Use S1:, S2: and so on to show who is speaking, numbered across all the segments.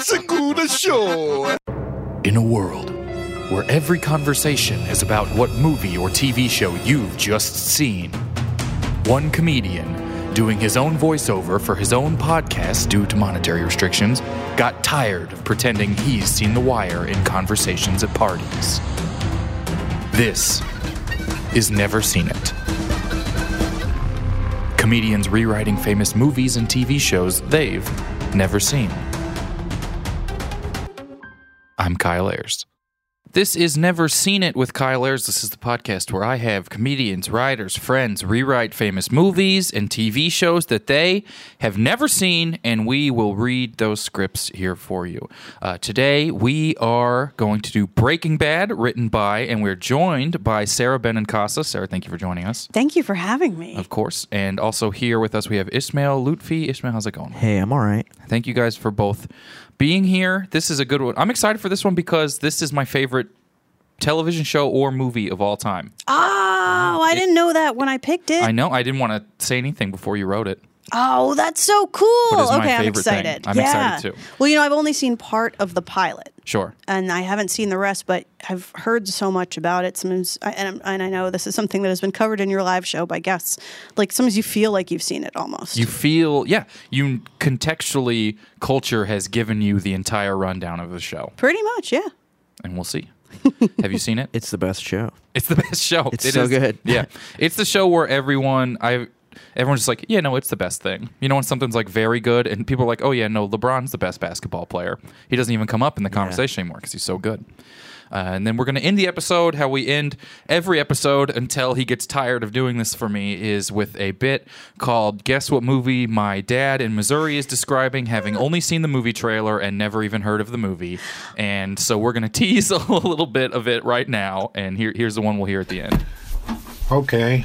S1: Segura Show.
S2: In a world where every conversation is about what movie or TV show you've just seen, one comedian doing his own voiceover for his own podcast due to monetary restrictions got tired of pretending he's seen The Wire in conversations at parties. This is Never Seen It. Comedians rewriting famous movies and TV shows they've never seen. I'm Kyle Ayers. This is Never Seen It with Kyle Ayers. This is the podcast where I have comedians, writers, friends rewrite famous movies and TV shows that they have never seen, and we will read those scripts here for you. Today, we are going to do Breaking Bad, written by, and we're joined by Sarah Benincasa. Sarah, thank you for joining us.
S3: Thank you for having me.
S2: Of course. And also here with us, we have Ismail Lutfi. Ismail, how's it going?
S4: Hey, I'm all right.
S2: Thank you guys for both being here. This is a good one. I'm excited for this one because this is my favorite television show or movie of all time.
S3: Oh, I didn't know that when I picked it.
S2: I know. I didn't want to say anything before you wrote it.
S3: Oh, that's so cool.
S2: But it's my
S3: okay, I'm
S2: favorite thing.
S3: excited.
S2: I'm excited too.
S3: Well, I've only seen part of the pilot.
S2: Sure.
S3: And I haven't seen the rest, but I've heard so much about it. Sometimes, and I know this is something that has been covered in your live show by guests. Like, sometimes you feel like you've seen it almost.
S2: You feel, you contextually, culture has given you the entire rundown of the show.
S3: Pretty much, yeah.
S2: And we'll see. Have you seen it?
S4: It's the best show.
S2: It's the best show.
S4: It's so good.
S2: Yeah. It's the show where everyone's just like, yeah, no, it's the best thing. You know, when something's like very good and people are like, oh yeah, no, LeBron's the best basketball player. He doesn't even come up in the conversation anymore because he's so good. And then we're going to end the episode, how we end every episode until he gets tired of doing this for me, is with a bit called Guess What Movie My Dad in Missouri is Describing, having only seen the movie trailer and never even heard of the movie. And so we're going to tease a little bit of it right now, and here's the one we'll hear at the end.
S1: Okay.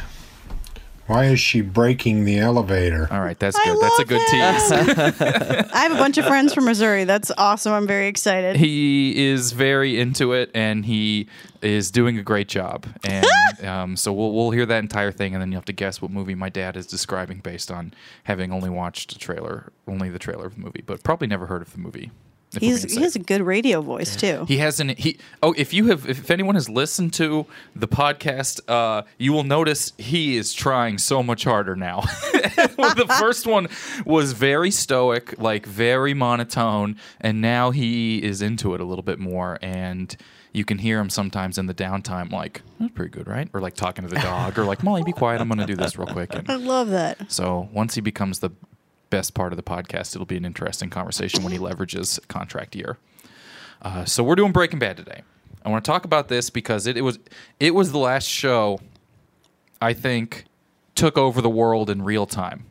S1: Why is she breaking the elevator?
S2: All right, that's good. That's a good tease.
S3: I have a bunch of friends from Missouri. That's awesome. I'm very excited.
S2: He is very into it, and he is doing a great job. And so we'll hear that entire thing, and then you have to guess what movie my dad is describing based on having only watched the trailer of the movie, but probably never heard of the movie.
S3: He has a good radio voice too.
S2: He has if anyone has listened to the podcast, you will notice he is trying so much harder now. The first one was very stoic, like very monotone, and now he is into it a little bit more, and you can hear him sometimes in the downtime like, that's pretty good, right? Or like talking to the dog, or like, Molly, be quiet, I'm going to do this real quick. And
S3: I love that.
S2: so once he becomes the best part of the podcast, it'll be an interesting conversation when he leverages contract year. So we're doing Breaking Bad today. I want to talk about this because it was the last show I think took over the world in real time.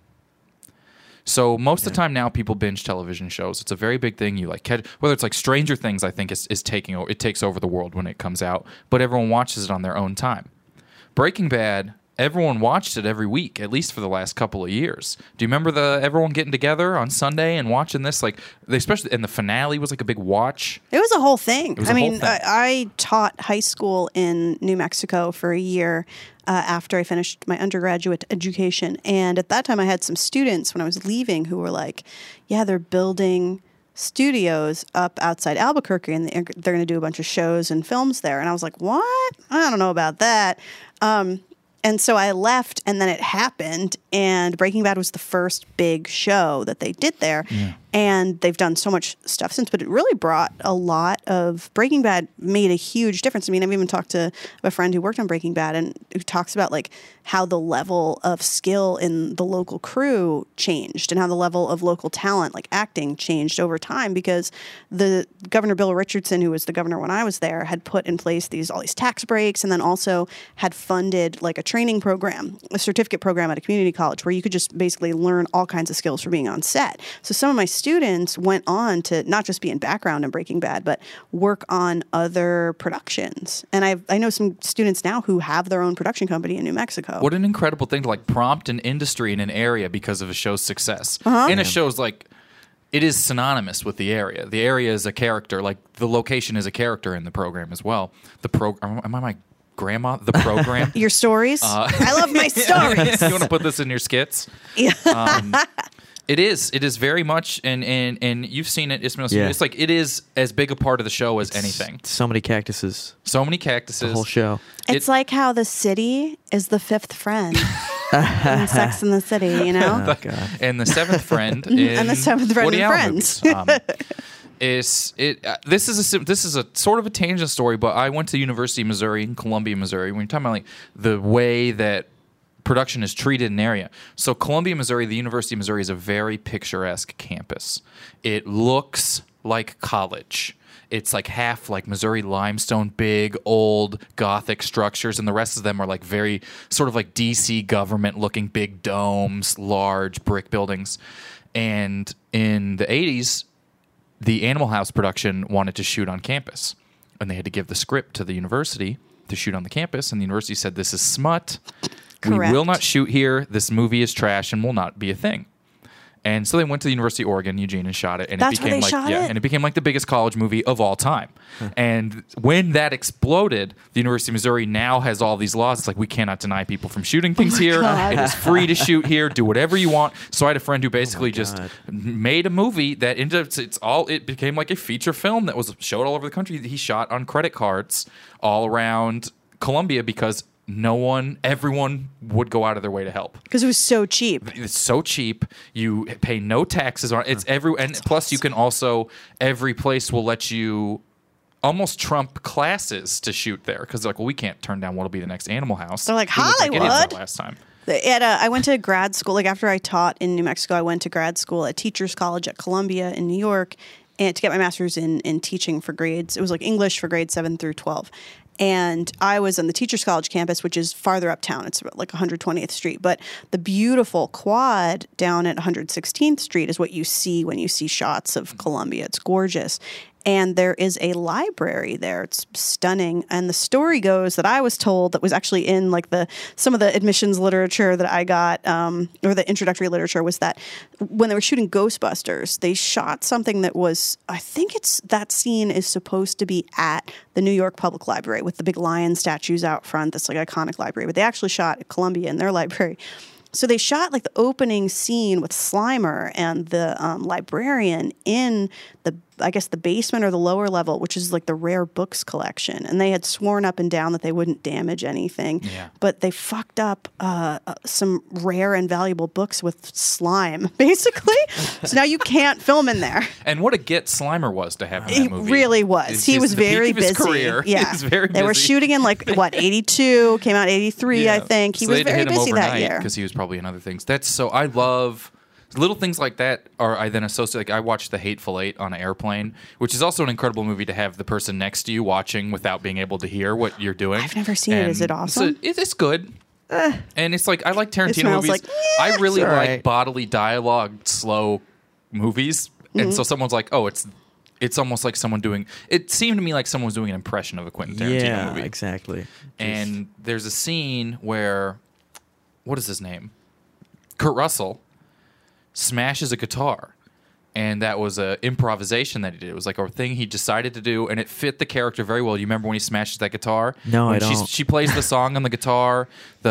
S2: So most of the time now people binge television shows. It's a very big thing. You like catch, whether it's like Stranger Things, I think is taking over. It takes over the world when it comes out, but everyone watches it on their own time. Breaking Bad, everyone watched it every week, at least for the last couple of years. Do you remember everyone getting together on Sunday and watching this? Like, especially, and the finale was like a big watch.
S3: It was a whole thing.
S2: Thing.
S3: I taught high school in New Mexico for a year after I finished my undergraduate education. And at that time, I had some students when I was leaving who were like, yeah, they're building studios up outside Albuquerque, and they're going to do a bunch of shows and films there. And I was like, what? I don't know about that. And so I left, and then it happened, and Breaking Bad was the first big show that they did there. Yeah. And they've done so much stuff since, but it really brought a lot of... Breaking Bad made a huge difference. I mean, I've even talked to a friend who worked on Breaking Bad and who talks about like how the level of skill in the local crew changed and how the level of local talent, like acting, changed over time because the Governor Bill Richardson, who was the governor when I was there, had put in place all these tax breaks, and then also had funded like a training program, a certificate program at a community college where you could just basically learn all kinds of skills for being on set. So some of my students went on to not just be in background in Breaking Bad, but work on other productions. And I know some students now who have their own production company in New Mexico.
S2: What an incredible thing to like prompt an industry in an area because of a show's success.
S3: Uh-huh.
S2: And a show's like, it is synonymous with the area. The area is a character. Like the location is a character in the program as well. Am I my grandma? The program?
S3: Your stories? I love my stories.
S2: You want to put this in your skits?
S3: Yeah.
S2: It is. It is very much, and you've seen it, Ismail.
S4: Yeah.
S2: It's like it is as big a part of the show as anything.
S4: So many cactuses.
S2: So many cactuses.
S4: The whole show.
S3: It's like how the city is the fifth friend in Sex and the City, you know?
S4: Oh, God.
S2: And the seventh friend in
S3: And the seventh friend
S2: Woody
S3: in
S2: Allen
S3: Friends.
S2: movies. This is a sort of a tangent story, but I went to University of Missouri in Columbia, Missouri. When you're talking about like the way that production is treated in an area. So Columbia, Missouri, the University of Missouri is a very picturesque campus. It looks like college. It's like half like Missouri limestone, big, old, Gothic structures, and the rest of them are like very sort of like DC government looking big domes, large brick buildings. And in the 80s, the Animal House production wanted to shoot on campus, and they had to give the script to the university to shoot on the campus, and the university said, "This is smut.
S3: Correct.
S2: We will not shoot here. This movie is trash and will not be a thing." And so they went to the University of Oregon, Eugene, and shot it. And
S3: That's
S2: it
S3: where
S2: became
S3: they
S2: like
S3: shot it?
S2: and it became like the biggest college movie of all time. And when that exploded, the University of Missouri now has all these laws. It's like we cannot deny people from shooting things here.
S3: God.
S2: It is free to shoot here. Do whatever you want. So I had a friend who basically just
S4: God.
S2: made a movie that ended up it became like a feature film that was showed all over the country. He shot on credit cards all around Columbia because everyone would go out of their way to help.
S3: Because it was so cheap.
S2: It's so cheap. You pay no taxes on it. And plus you can also, every place will let you almost trump classes to shoot there because they're like, well, we can't turn down what'll be the next Animal House.
S3: They're like,
S2: We looked idiots
S3: Hollywood.
S2: that last time.
S3: I went to grad school. Like after I taught in New Mexico, I went to grad school at Teachers College at Columbia in New York, and to get my master's in teaching for grades. It was like English for grades 7 through 12. And I was on the Teachers College campus, which is farther uptown. It's like 120th Street. But the beautiful quad down at 116th Street is what you see when you see shots of Columbia. It's gorgeous. And there is a library there. It's stunning. And the story goes that I was told that was actually in like some of the admissions literature that I got, or the introductory literature, was that when they were shooting Ghostbusters, they shot something that was, I think that scene is supposed to be at the New York Public Library with the big lion statues out front, this like iconic library. But they actually shot at Columbia in their library. So they shot like the opening scene with Slimer and the librarian in the basement or the lower level, which is like the rare books collection. And they had sworn up and down that they wouldn't damage anything.
S2: Yeah.
S3: But they fucked up some rare and valuable books with slime, basically. So now you can't film in there.
S2: And what a get Slimer was to have in
S3: He
S2: that movie.
S3: really was.
S2: It's
S3: He
S2: just
S3: was
S2: the peak
S3: very
S2: of his
S3: busy.
S2: career.
S3: Yeah,
S2: He was very
S3: They were
S2: busy.
S3: shooting in 82, came out 83, I think. He
S2: So
S3: was
S2: they had to
S3: very
S2: hit him
S3: busy that
S2: overnight
S3: year.
S2: because he was probably in other things. I love little things like that. I then associate. Like I watched The Hateful Eight on an airplane, which is also an incredible movie to have the person next to you watching without being able to hear what you're doing.
S3: I've never seen it. Is it awesome?
S2: It's good. And it's like I like Tarantino
S3: smells
S2: movies.
S3: like,
S2: I really
S4: it's all
S2: like
S4: right.
S2: bodily dialogue, slow movies. And so someone's like, "Oh, it's almost like someone doing." It seemed to me like someone was doing an impression of a Quentin Tarantino
S4: Yeah,
S2: movie.
S4: exactly.
S2: And there's a scene where, what is his name? Kurt Russell smashes a guitar. And that was a improvisation that he did. It was like a thing he decided to do, and it fit the character very well. You remember when he smashes that guitar?
S4: No,
S2: when
S4: I don't.
S2: She plays the song on the guitar.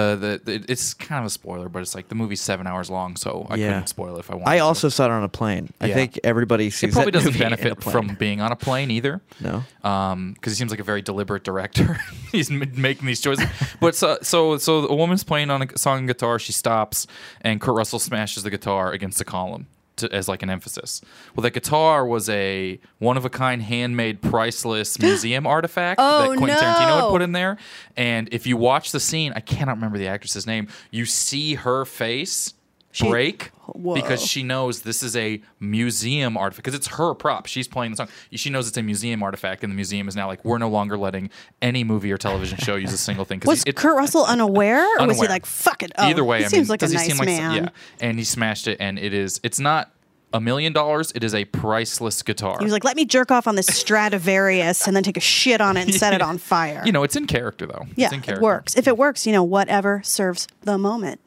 S2: It's kind of a spoiler, but it's like the movie's 7 hours long, so I
S4: Yeah.
S2: couldn't spoil it if I wanted.
S4: I
S2: to.
S4: also saw it on a plane. I
S2: Yeah.
S4: think everybody sees
S2: It probably
S4: that
S2: doesn't
S4: movie in a
S2: benefit
S4: plane.
S2: from being on a plane either.
S4: No.
S2: Because he seems like a very deliberate director. He's making these choices. But so a woman's playing on a song and guitar. She stops, and Kurt Russell smashes the guitar against the column as like an emphasis. Well, that guitar was a one-of-a-kind, handmade, priceless museum artifact
S3: Oh,
S2: that Quentin Tarantino had
S3: no.
S2: put in there. And if you watch the scene, I cannot remember the actress's name. You see her face break
S3: Whoa.
S2: because she knows this is a museum artifact because it's her prop. She's playing the song. She knows it's a museum artifact, and the museum is now like, we're no longer letting any movie or television show use a single thing.
S3: Was Kurt Russell unaware, or was he
S2: Unaware.
S3: like, fuck it? Oh,
S2: Either way,
S3: he
S2: I
S3: seems
S2: mean,
S3: like a
S2: does he
S3: nice
S2: seem like
S3: man.
S2: yeah, and he smashed it, and it's not $1 million. It is a priceless guitar.
S3: He was like, let me jerk off on this Stradivarius and then take a shit on it and set it on fire.
S2: you know, it's in character though.
S3: yeah,
S2: it's in
S3: it
S2: character.
S3: works. If it works, whatever serves the moment.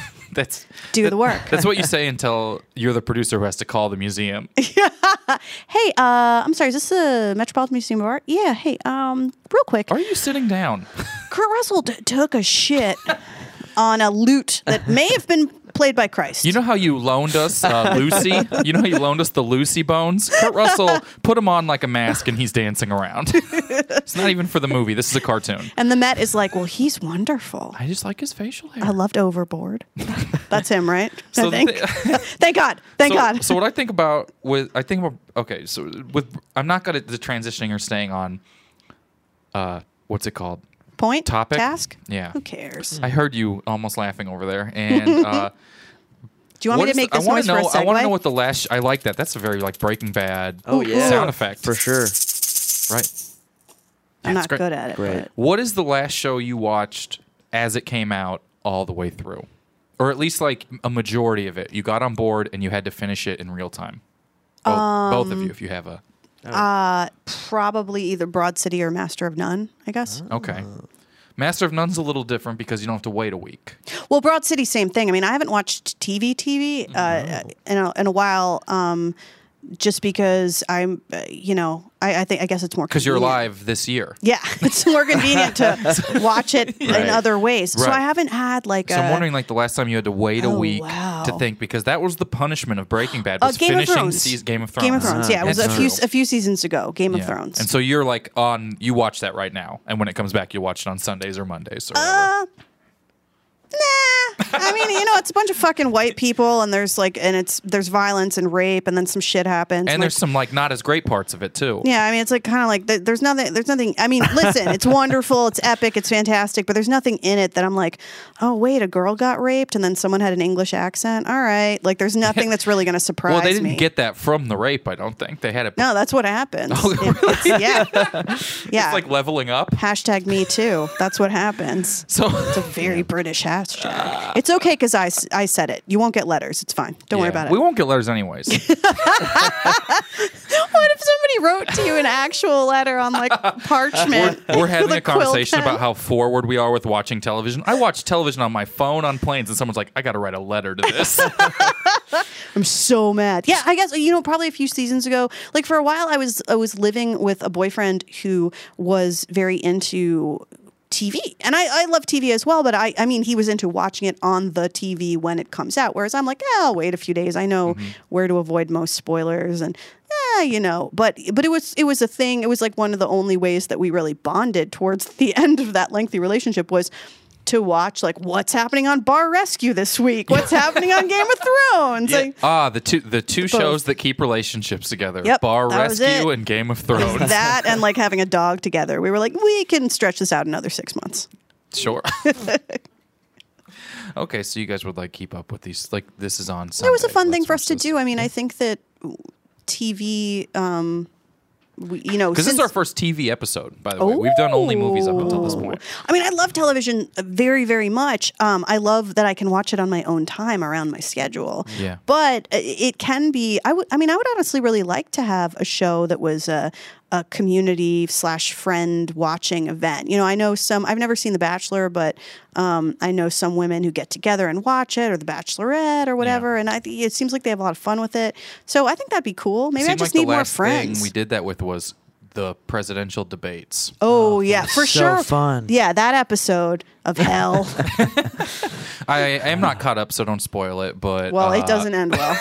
S3: Do the work.
S2: That's what you say until you're the producer who has to call the museum.
S3: Hey, I'm sorry, is this the Metropolitan Museum of Art? Yeah, hey, real quick.
S2: Are you sitting down?
S3: Kurt Russell took a shit on a lute that may have been played by Christ.
S2: You know how you loaned us Lucy? You know how you loaned us the Lucy bones? Kurt Russell put him on like a mask and he's dancing around. It's not even for the movie. This is a cartoon.
S3: and the Met is like, well, he's wonderful.
S2: I just like his facial hair.
S3: I loved Overboard. That's him, right?
S2: So
S3: I think. Thank God. Thank God.
S2: So what I think about okay, so with I'm not good at the transitioning or staying on what's it called?
S3: Point?
S2: Topic?
S3: Task?
S2: Yeah.
S3: Who cares?
S2: I heard you almost laughing over there. And
S3: Do you want me to make this noise for a segue?
S2: I want to know what the last. I like that. That's a very like Breaking Bad.
S4: Oh, yeah.
S2: sound effect
S4: For sure.
S2: Right.
S3: I'm
S2: That's
S3: not
S2: great.
S3: good at it.
S4: Great.
S3: But
S2: What is the last show you watched as it came out all the way through, or at least like a majority of it? You got on board and you had to finish it in real time. Both of you, if you have a.
S3: probably either Broad City or Master of None, I guess.
S2: Okay. Master of None's a little different because you don't have to wait a week.
S3: Well, Broad City, same thing. I mean, I haven't watched TV in a while, just because I'm, I guess it's more
S2: Because you're
S3: convenient.
S2: alive this year.
S3: Yeah, it's more convenient to watch it in other ways. So
S2: Right.
S3: I haven't had like
S2: So I'm wondering, like, the last time you had to wait a
S3: Oh,
S2: week
S3: wow.
S2: to think, because that was the punishment of Breaking Bad, was
S3: Game of
S2: finishing
S3: Thrones.
S2: Game of Thrones.
S3: Game of Thrones. Yeah, it was
S2: That's
S3: a few seasons ago. Game of
S2: Yeah.
S3: Thrones.
S2: And so you're like you watch that right now, and when it comes back, you'll watch it on Sundays or Mondays or whatever.
S3: Nah. I mean, it's a bunch of fucking white people, and there's violence and rape, and then some shit happens.
S2: And there's some like not as great parts of it too.
S3: Yeah, I mean, it's like kind of like there's nothing. I mean, listen, it's wonderful, it's epic, it's fantastic, but there's nothing in it that I'm like, oh wait, a girl got raped, and then someone had an English accent. All right, like there's nothing that's really going to surprise me.
S2: Well, they didn't get that from the rape. I don't think they had it.
S3: No, that's what happens.
S2: Oh, really?
S3: Yeah.
S2: It's like leveling up.
S3: Hashtag me too. That's what happens.
S2: So
S3: It's a very British hashtag. It's okay because I said it. You won't get letters. It's fine. Don't worry about it.
S2: We won't get letters anyways.
S3: What if somebody wrote to you an actual letter on like parchment?
S2: We're having
S3: with
S2: a
S3: quill
S2: conversation
S3: pen?
S2: about how forward we are with watching television. I watch television on my phone on planes, and someone's like, I got to write a letter to this.
S3: I'm so mad. Yeah, I guess probably a few seasons ago. Like for a while, I was living with a boyfriend who was very into TV, and I love TV as well. But I mean, he was into watching it on the TV when it comes out. Whereas I'm like, I'll wait a few days. I know where to avoid most spoilers, and But it was a thing. It was like one of the only ways that we really bonded towards the end of that lengthy relationship was to watch like what's happening on Bar Rescue this week, what's happening on Game of Thrones. Like,
S2: the two shows that keep relationships together:
S3: Yep,
S2: Bar
S3: that was
S2: Rescue
S3: it.
S2: and Game of Thrones.
S3: that and like having a dog together. We were like, we can stretch this out another 6 months.
S2: Sure. Okay, so you guys would like keep up with these? Like this is on Sunday.
S3: It was a fun thing
S2: Let's
S3: for us
S2: watch
S3: to
S2: this.
S3: do. I mean, I think that TV,
S2: Because this is our first TV episode, by the way. We've done only movies up until this point.
S3: I mean, I love television very, very much. I love that I can watch it on my own time around my schedule.
S2: Yeah.
S3: But it can be. I would honestly really like to have a show that was a community / friend watching event. I know some. I've never seen The Bachelor, but I know some women who get together and watch it, or The Bachelorette, or whatever.
S2: Yeah.
S3: And it seems like they have a lot of fun with it. So I think that'd be cool. Maybe I
S2: Seemed
S3: just
S2: like
S3: need
S2: the
S3: more
S2: last
S3: friends.
S2: thing we did that with was the presidential debates.
S3: Oh yeah, for
S4: so
S3: sure.
S4: fun.
S3: Yeah, that episode of hell.
S2: I am not caught up, so don't spoil it. But
S3: Well, it doesn't end well.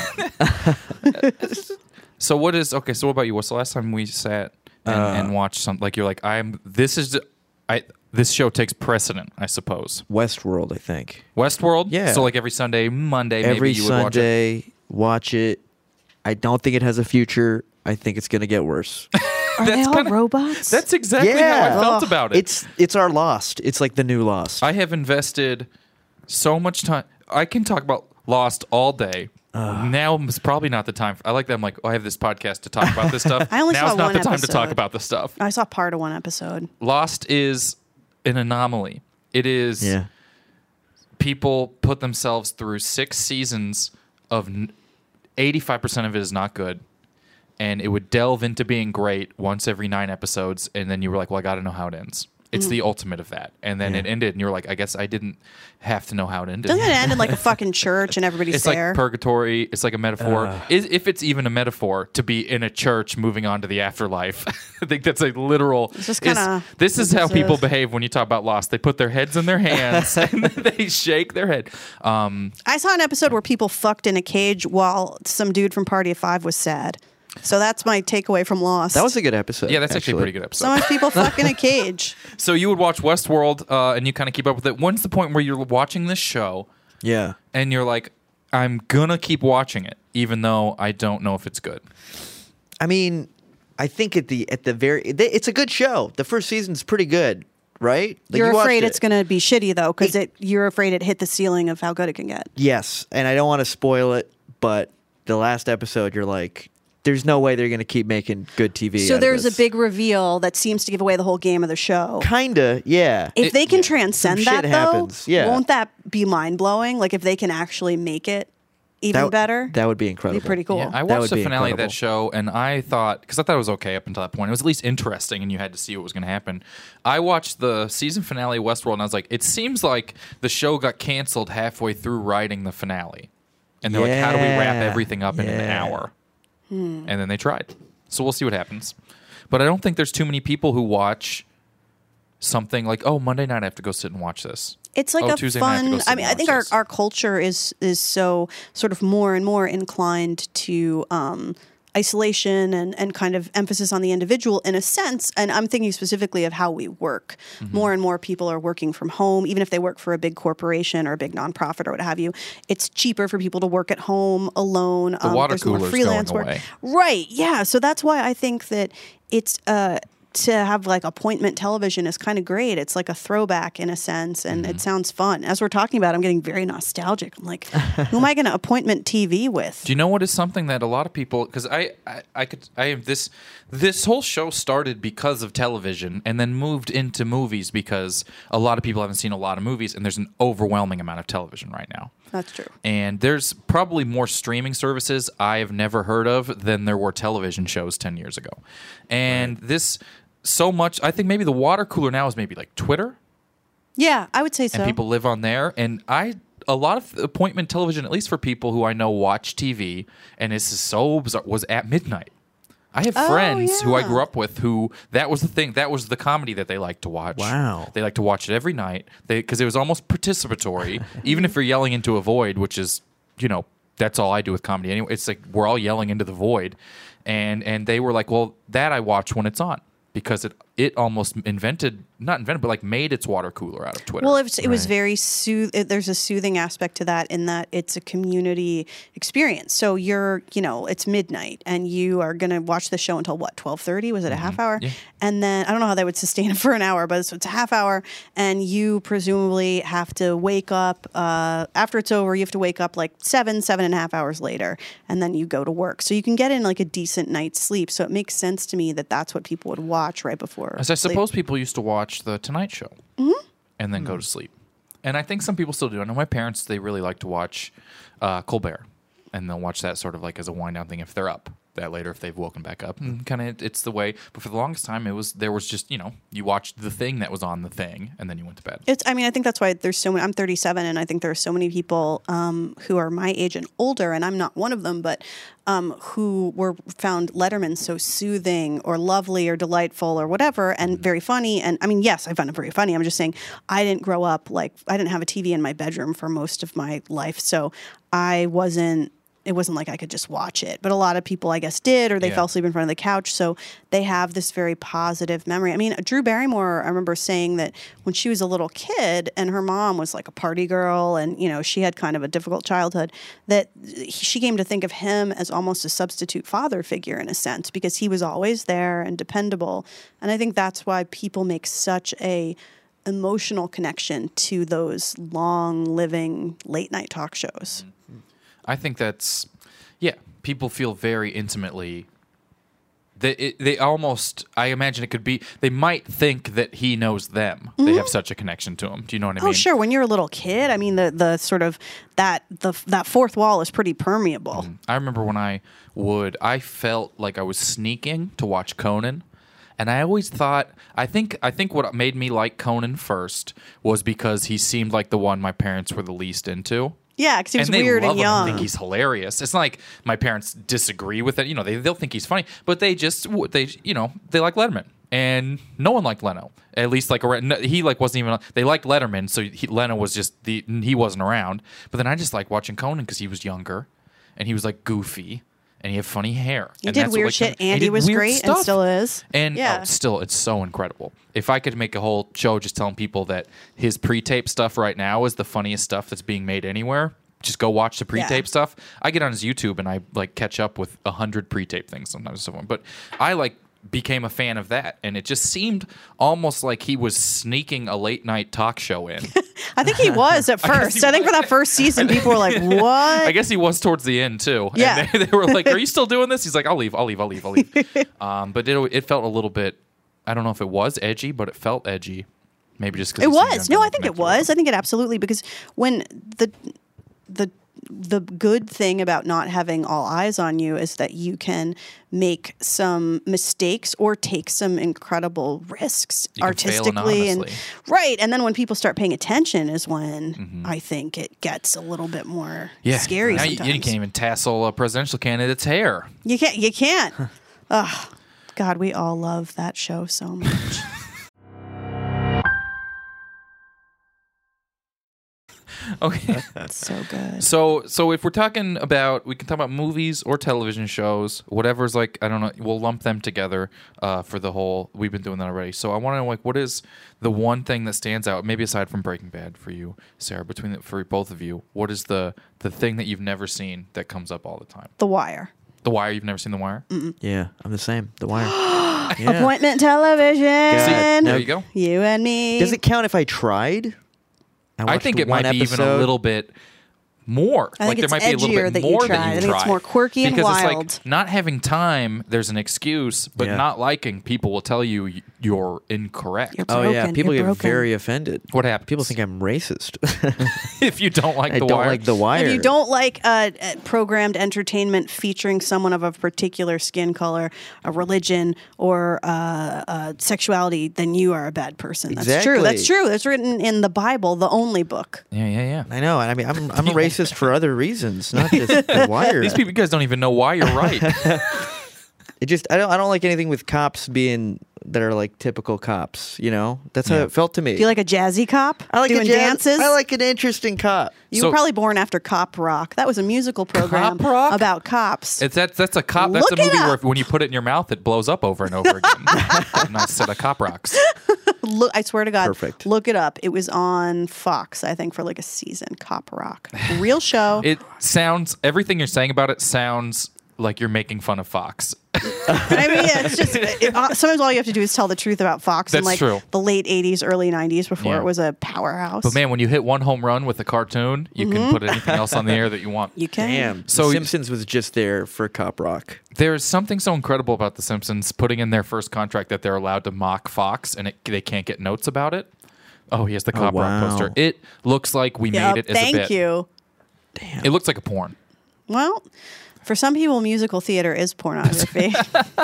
S2: So what is okay? So what about you? What's the last time we sat and watched something? Like you're like this show takes precedent, I suppose.
S4: Westworld, I think.
S2: Westworld.
S4: Yeah.
S2: So like every Sunday, Monday,
S4: Every
S2: maybe you would watch it.
S4: Sunday, watch it. I don't think it has a future. I think it's going to get worse.
S3: Are they
S2: That's
S3: all
S2: kinda-
S3: robots?
S2: That's exactly how I felt about it.
S4: It's our Lost. It's like the new Lost.
S2: I have invested so much time. I can talk about Lost all day. Now is probably not the time. I like that. I'm like, I have this podcast to talk about this stuff.
S3: I only
S2: Now's
S3: saw
S2: not
S3: one
S2: the time to talk
S3: episode.
S2: about this stuff.
S3: I saw part of one episode.
S2: Lost is an anomaly. It is
S4: yeah.
S2: people put themselves through 6 seasons of 85% of it is not good. And it would delve into being great once every 9 episodes. And then you were like, well, I got to know how it ends. It's the ultimate of that. And then it ended, and you're like, I guess I didn't have to know how it ended.
S3: Doesn't it end in like a fucking church and everybody's
S2: It's
S3: there?
S2: like purgatory. It's like a metaphor. If it's even a metaphor to be in a church moving on to the afterlife, I think that's a literal.
S3: It's just kinda
S2: this is how people
S3: is.
S2: behave when you talk about Lost. They put their heads in their hands and they shake their head.
S3: I saw an episode where people fucked in a cage while some dude from Party of Five was sad. So that's my takeaway from Lost.
S4: That was a good episode.
S2: Yeah, that's actually a pretty good episode.
S3: so much people fuck in a cage.
S2: So you would watch Westworld and you kind of keep up with it. When's the point where you're watching this show
S4: Yeah.
S2: and you're like, I'm gonna keep watching it, even though I don't know if it's good?
S4: I mean, I think at the it's a good show. The first season's pretty good, right? Like,
S3: You're
S4: you watched
S3: afraid
S4: it.
S3: it's going to be shitty though, because you're afraid it hit the ceiling of how good it can get.
S4: Yes, and I don't want to spoil it, but the last episode, you're like, there's no way they're going to keep making good TV.
S3: So
S4: out of
S3: there's
S4: this.
S3: a big reveal that seems to give away the whole game of the show.
S4: Kinda, yeah.
S3: If they can transcend
S4: Some
S3: that,
S4: shit
S3: though,
S4: happens, yeah.
S3: won't that be mind blowing? Like if they can actually make it even better,
S4: That would be
S3: it'd
S4: incredible.
S3: be pretty cool.
S2: Yeah, I
S4: That
S2: watched
S4: would
S2: the
S4: be
S2: finale of that
S4: incredible.
S2: show, and I thought, because I thought it was okay up until that point. It was at least interesting, and you had to see what was going to happen. I watched the season finale of Westworld, and I was like, it seems like the show got canceled halfway through writing the finale. And they're like, how do we wrap
S4: Yeah,
S2: everything up in an
S4: yeah.
S2: hour? And then they tried. So we'll see what happens. But I don't think there's too many people who watch something like, oh, Monday night I have to go sit and watch this.
S3: It's like
S2: Oh,
S3: a
S2: Tuesday night I have to go
S3: fun.
S2: sit
S3: I
S2: and
S3: mean, I
S2: watch
S3: think
S2: this.
S3: our culture is so sort of more and more inclined to isolation and kind of emphasis on the individual in a sense. And I'm thinking specifically of how we work.
S2: Mm-hmm.
S3: More and more people are working from home, even if they work for a big corporation or a big nonprofit or what have you. It's cheaper for people to work at home alone.
S2: The water
S3: there's more
S2: cooler's
S3: freelance
S2: going
S3: work.
S2: away.
S3: Right. Yeah. So that's why I think that it's to have like appointment television is kind of great. It's like a throwback in a sense, and
S2: Mm-hmm.
S3: it sounds fun. As we're talking about, I'm getting very nostalgic. I'm like, who am I going to appointment TV with?
S2: Do you know what is something that a lot of people? Because I have this whole show started because of television and then moved into movies because a lot of people haven't seen a lot of movies and there's an overwhelming amount of television right now.
S3: That's true.
S2: And there's probably more streaming services I have never heard of than there were television shows 10 years ago. And this so much, I think maybe the water cooler now is maybe like Twitter.
S3: Yeah, I would say so.
S2: And people live on there. And a lot of appointment television, at least for people who I know watch TV, and this is so bizarre, was at midnight. I have friends who I
S3: yeah.
S2: grew up with who that was the thing, that was the comedy that they liked to watch.
S4: Wow.
S2: They like to watch it every night because it was almost participatory, even if you're yelling into a void, which is, that's all I do with comedy anyway. It's like we're all yelling into the void. And they were like, well, that I watch when it's on. Because it almost not invented, but like made its water cooler out of Twitter.
S3: Well, it was very there's a soothing aspect to that in that it's a community experience. So it's midnight and you are going to watch the show until what, 12:30? Was it a half hour?
S2: Yeah.
S3: And then I don't know how they would sustain it for an hour, but it's a half hour and you presumably have to wake up after it's over. You have to wake up like 7.5 hours later and then you go to work. So you can get in like a decent night's sleep. So it makes sense to me that that's what people would watch right before.
S2: As I
S3: sleep.
S2: suppose people used to watch The Tonight Show and then go to sleep. And I think some people still do. I know my parents, they really like to watch Colbert. And they'll watch that sort of like as a wind down thing if they're up. That later if they've woken back up. And kind of it's the way. But for the longest time, there was just, you watched the thing that was on the thing and then you went to bed.
S3: I think that's why there's so many. I'm 37, and I think there are so many people who are my age and older, and I'm not one of them, but who found Letterman so soothing or lovely or delightful or whatever, and very funny. And I mean, yes, I found it very funny. I'm just saying I didn't grow up I didn't have a TV in my bedroom for most of my life, so it wasn't like I could just watch it. But a lot of people, I guess, did, or they fell asleep in front of the couch. So they have this very positive memory. I mean, Drew Barrymore, I remember saying that when she was a little kid and her mom was like a party girl and, she had kind of a difficult childhood, that she came to think of him as almost a substitute father figure in a sense because he was always there and dependable. And I think that's why people make such a emotional connection to those long living late night talk shows.
S2: I think that's, people feel very intimately. They almost, I imagine it could be, they might think that he knows them. They have such a connection to him. Do you know what I mean?
S3: Oh, sure. When you're a little kid, I mean, the sort of that fourth wall is pretty permeable.
S2: I remember when I felt like I was sneaking to watch Conan. And I always thought, I think what made me like Conan first was because he seemed like the one my parents were the least into.
S3: Yeah, because he was
S2: And they
S3: weird
S2: love
S3: and
S2: him
S3: young.
S2: and think he's hilarious. It's not like my parents disagree with it. You know, they'll think he's funny, but they like Letterman. And no one liked Leno. At least he wasn't even. They liked Letterman, so Leno was just he wasn't around. But then I just liked watching Conan because he was younger, and he was like goofy, and he had funny hair.
S3: He
S2: And
S3: did
S2: that's what,
S3: weird
S2: like,
S3: shit.
S2: he
S3: Andy
S2: did
S3: was
S2: weird
S3: great and
S2: stuff.
S3: still is.
S2: And
S3: Yeah.
S2: still, it's so incredible. If I could make a whole show just telling people that his pre-tape stuff right now is the funniest stuff that's being made anywhere, just go watch the pre-tape stuff. I get on his YouTube and I like catch up with 100 pre-tape things sometimes. But I became a fan of that, and it just seemed almost like he was sneaking a late night talk show in.
S3: I think he was at first. I think for that first season, people were like, "What?"
S2: I guess he was towards the end too.
S3: Yeah.
S2: And they were like, "Are you still doing this?" He's like, "I'll leave. But it felt a little bit. I don't know if it was edgy, but it felt edgy. Maybe just because
S3: It was. No, I think it was. I think it absolutely, because when the good thing about not having all eyes on you is that you can make some mistakes or take some incredible risks
S2: You can fail
S3: artistically
S2: anonymously.
S3: right. And then when people start paying attention is when I think it gets a little bit more scary.
S2: Now
S3: Sometimes
S2: you can't even tassel a presidential candidate's hair.
S3: You can't. Ugh. God, we all love that show so much.
S2: Okay.
S3: It's so good.
S2: So if we're talking about, we can talk about movies or television shows, whatever's like, I don't know, we'll lump them together for the whole, we've been doing that already. So I want to know, what is the one thing that stands out, maybe aside from Breaking Bad for you, Sarah, for both of you, what is the thing that you've never seen that comes up all the time?
S3: The Wire.
S2: The Wire, you've never seen The Wire?
S4: Yeah, I'm the same. The Wire. Yeah.
S3: Appointment television.
S2: There you go.
S3: You and me.
S4: Does it count if I tried?
S2: I
S4: watched
S2: think it
S4: one
S2: might be even a
S4: episode.
S2: little bit more.
S3: I think
S2: there
S3: it's
S2: might be a little
S3: edgier
S2: bit
S3: that you
S2: more
S3: tried.
S2: than you
S3: I think it's
S2: tried.
S3: more quirky and
S2: because
S3: wild.
S2: it's like not having time, there's an excuse, but
S4: Yeah.
S2: not liking, people will tell you you're incorrect.
S3: You're
S4: Oh yeah,
S3: broken.
S4: people
S3: You're
S4: get
S3: broken.
S4: very offended.
S2: What happens?
S4: People think I'm racist.
S2: If you don't like
S4: I
S2: The
S4: don't
S2: Wire.
S4: like The Wire.
S3: If you don't like programmed entertainment featuring someone of a particular skin color, a religion, or sexuality, then you are a bad person. That's
S4: Exactly.
S3: true. That's true. That's written in the Bible, the only book.
S2: Yeah.
S4: I know. I mean, I'm a racist for other reasons, not just The Wire.
S2: These people, you guys don't even know why you're right.
S4: It just I don't like anything with cops being that are like typical cops. You know, that's how
S2: Yeah.
S4: it felt to me.
S3: Do you like a jazzy cop?
S4: I like
S3: doing
S4: a jazz,
S3: dances?
S4: I like an interesting cop.
S3: You
S2: So-
S3: were probably born after Cop Rock. That was a musical program
S2: Cop Rock?
S3: about cops.
S2: That's a cop. That's
S3: Look
S2: a
S3: it
S2: movie where
S3: up.
S2: when you put it in your mouth, it blows up over and over again. A nice set of cop rocks.
S3: Look, I swear to God,
S4: Perfect.
S3: look it up. It was on Fox, I think, for like a season. Cop Rock, real show.
S2: It sounds, everything you're saying about it sounds like you're making fun of Fox.
S3: I mean, yeah, it's just sometimes all you have to do is tell the truth about Fox in
S2: That's
S3: like
S2: true.
S3: the late '80s, early '90s, before
S2: Yeah.
S3: it was a powerhouse.
S2: But man, when you hit one home run with a cartoon, you can put anything else on the air that you want.
S3: you can.
S4: Damn.
S2: So-
S4: So Simpsons was just there for Cop Rock.
S2: There's something so incredible about The Simpsons putting in their first contract that they're allowed to mock Fox, and they can't get notes about it. Oh, he has the Cop Rock
S4: wow.
S2: poster. It looks like we
S3: Yeah,
S2: made it as a
S3: thank
S2: bit.
S3: you.
S2: It looks like a porn.
S3: Well, for some people, musical theater is pornography.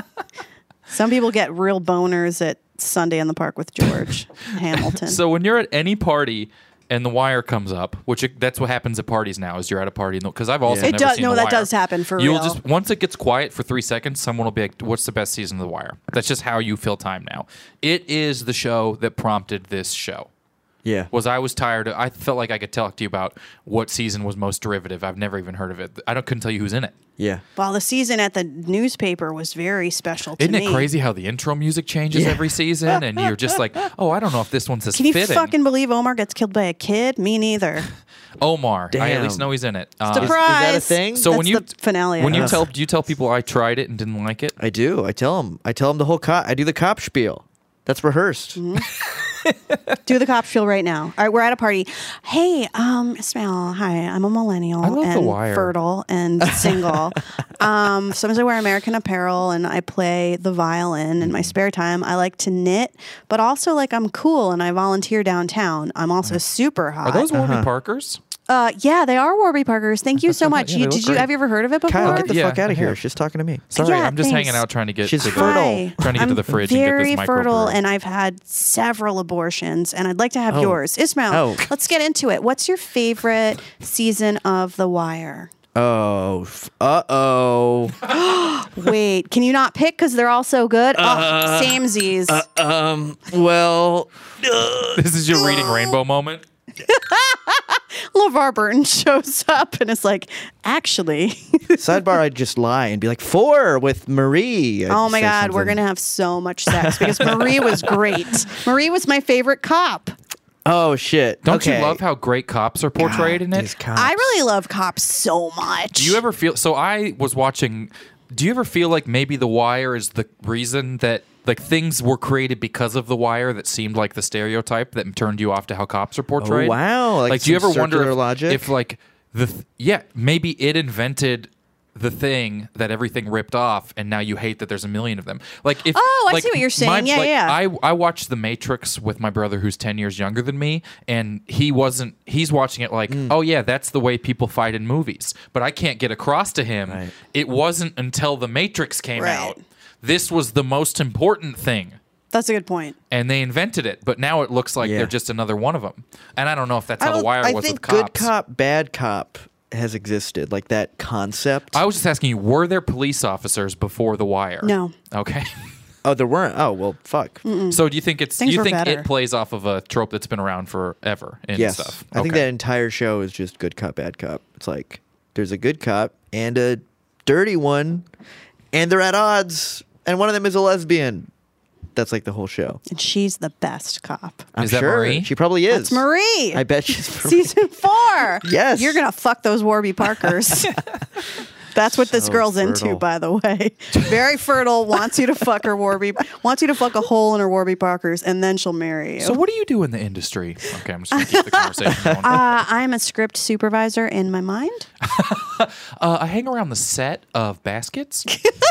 S3: Some people get real boners at Sunday in the Park with George Hamilton.
S2: So when you're at any party and The Wire comes up, that's what happens at parties now, is you're at a party, because I've also
S4: Yeah.
S3: It
S2: never
S3: does-
S2: seen
S3: no,
S2: The
S3: that
S2: Wire.
S3: does happen for
S2: You'll
S3: real.
S2: just, once it gets quiet for 3 seconds, someone will be like, what's the best season of The Wire? That's just how you fill time now. It is the show that prompted this show.
S4: Yeah.
S2: I was tired. I felt like I could talk to you about what season was most derivative. I've never even heard of it. Couldn't tell you who's in it.
S4: Yeah.
S3: well, the season at the newspaper was very special to
S2: Isn't
S3: me.
S2: it crazy how the intro music changes every season, and you're just like, oh, I don't know if this one's as
S3: Can you
S2: fitting.
S3: fucking believe Omar gets killed by a kid? Me neither.
S2: Omar, I at
S4: Damn.
S2: least know he's in it.
S3: Surprise!
S4: Is that a thing?
S2: So
S3: That's
S2: when you
S3: the finale.
S2: when
S3: I
S2: you
S3: guess.
S2: do you tell people I tried it and didn't like it?
S4: I do. I tell them the whole cop. I do the cop spiel. That's rehearsed.
S3: Do the cop spiel right now. All right, we're at a party. Hey, Ismail, hi, I'm a millennial
S2: I love The
S3: and
S2: Wire.
S3: fertile and single. Sometimes I wear American Apparel and I play the violin in my spare time. I like to knit, but also like I'm cool and I volunteer downtown. I'm also super hot.
S2: Are those Warby Parkers?
S3: Yeah, they are Warby Parkers. Thank you so much.
S2: Yeah, they look great.
S3: Have you ever heard of it before?
S4: Kyle, get the
S2: Yeah,
S4: fuck out
S2: I
S4: of here.
S2: have.
S4: She's talking to me.
S2: Sorry,
S3: Yeah,
S2: I'm just
S3: thanks.
S2: hanging out trying to get
S4: She's
S2: to
S4: fertile.
S3: Hi.
S2: trying to get to the fridge and
S3: very
S2: get this
S3: fertile,
S2: microbrew.
S3: and I've had several abortions, and I'd like to have
S4: Oh.
S3: yours. Ismail,
S4: Oh.
S3: let's get into it. What's your favorite season of The Wire?
S4: Oh, uh-oh.
S3: Wait, can you not pick because they're all so good? Samesies.
S4: Well,
S2: This is your reading Rainbow moment.
S3: LeVar Burton shows up and is like, actually,
S4: sidebar, I'd just lie and be like, 4 with Marie. I'd
S3: oh my
S4: say
S3: God, we're
S4: something.
S3: going to have so much sex because Marie was great. Marie was my favorite cop.
S4: Oh, shit.
S2: Don't
S4: Okay.
S2: you love how great cops are portrayed in
S4: These
S2: it?
S4: cops.
S3: I really love cops so much.
S2: Do you ever feel so? I was watching. Do you ever feel like maybe The Wire is the reason that like things were created because of The Wire that seemed like the stereotype that turned you off to how cops are portrayed?
S4: Oh, wow. Like
S2: do you
S4: some
S2: ever wonder
S4: circular
S2: if,
S4: logic?
S2: if like maybe it invented the thing that everything ripped off, and now you hate that there's a million of them. Like if
S3: Oh, I
S2: like,
S3: see what you're saying. Yeah, yeah.
S2: I watched The Matrix with my brother who's 10 years younger than me, and he's watching it like, oh yeah, that's the way people fight in movies. But I can't get across to him.
S4: Right.
S2: It wasn't until The Matrix came
S3: Right.
S2: out. This was the most important thing.
S3: That's a good point.
S2: And they invented it, but now it looks like
S4: Yeah.
S2: they're just another one of them. And I don't know if that's how The
S4: don't-
S2: Wire
S4: I
S2: was
S4: think
S2: with cops.
S4: good cop, bad cop has existed. Like that concept.
S2: I was just asking you, were there police officers before The Wire?
S3: No.
S2: Okay.
S4: Oh, there weren't. Oh, well, fuck.
S2: So do you think
S3: Things were better.
S2: it plays off of a trope that's been around forever and
S4: Yes.
S2: stuff?
S4: I think
S2: Okay.
S4: that entire show is just good cop, bad cop. It's like there's a good cop and a dirty one, and they're at odds, and one of them is a lesbian. That's like the whole show.
S3: And she's the best cop.
S4: I'm
S2: Is that
S4: sure
S2: Marie?
S4: she probably is.
S3: It's Marie.
S4: I bet she's
S3: Season 4.
S4: Yes.
S3: You're going to fuck those Warby Parkers. That's what this
S4: So
S3: girl's
S4: fertile.
S3: into, by the way. Very fertile, wants you to fuck her wants you to fuck a hole in her Warby Parkers, and then she'll marry you.
S2: So what do you do in the industry? Okay, I'm just going to keep the conversation going.
S3: I'm a script supervisor in my mind.
S2: I hang around the set of Baskets.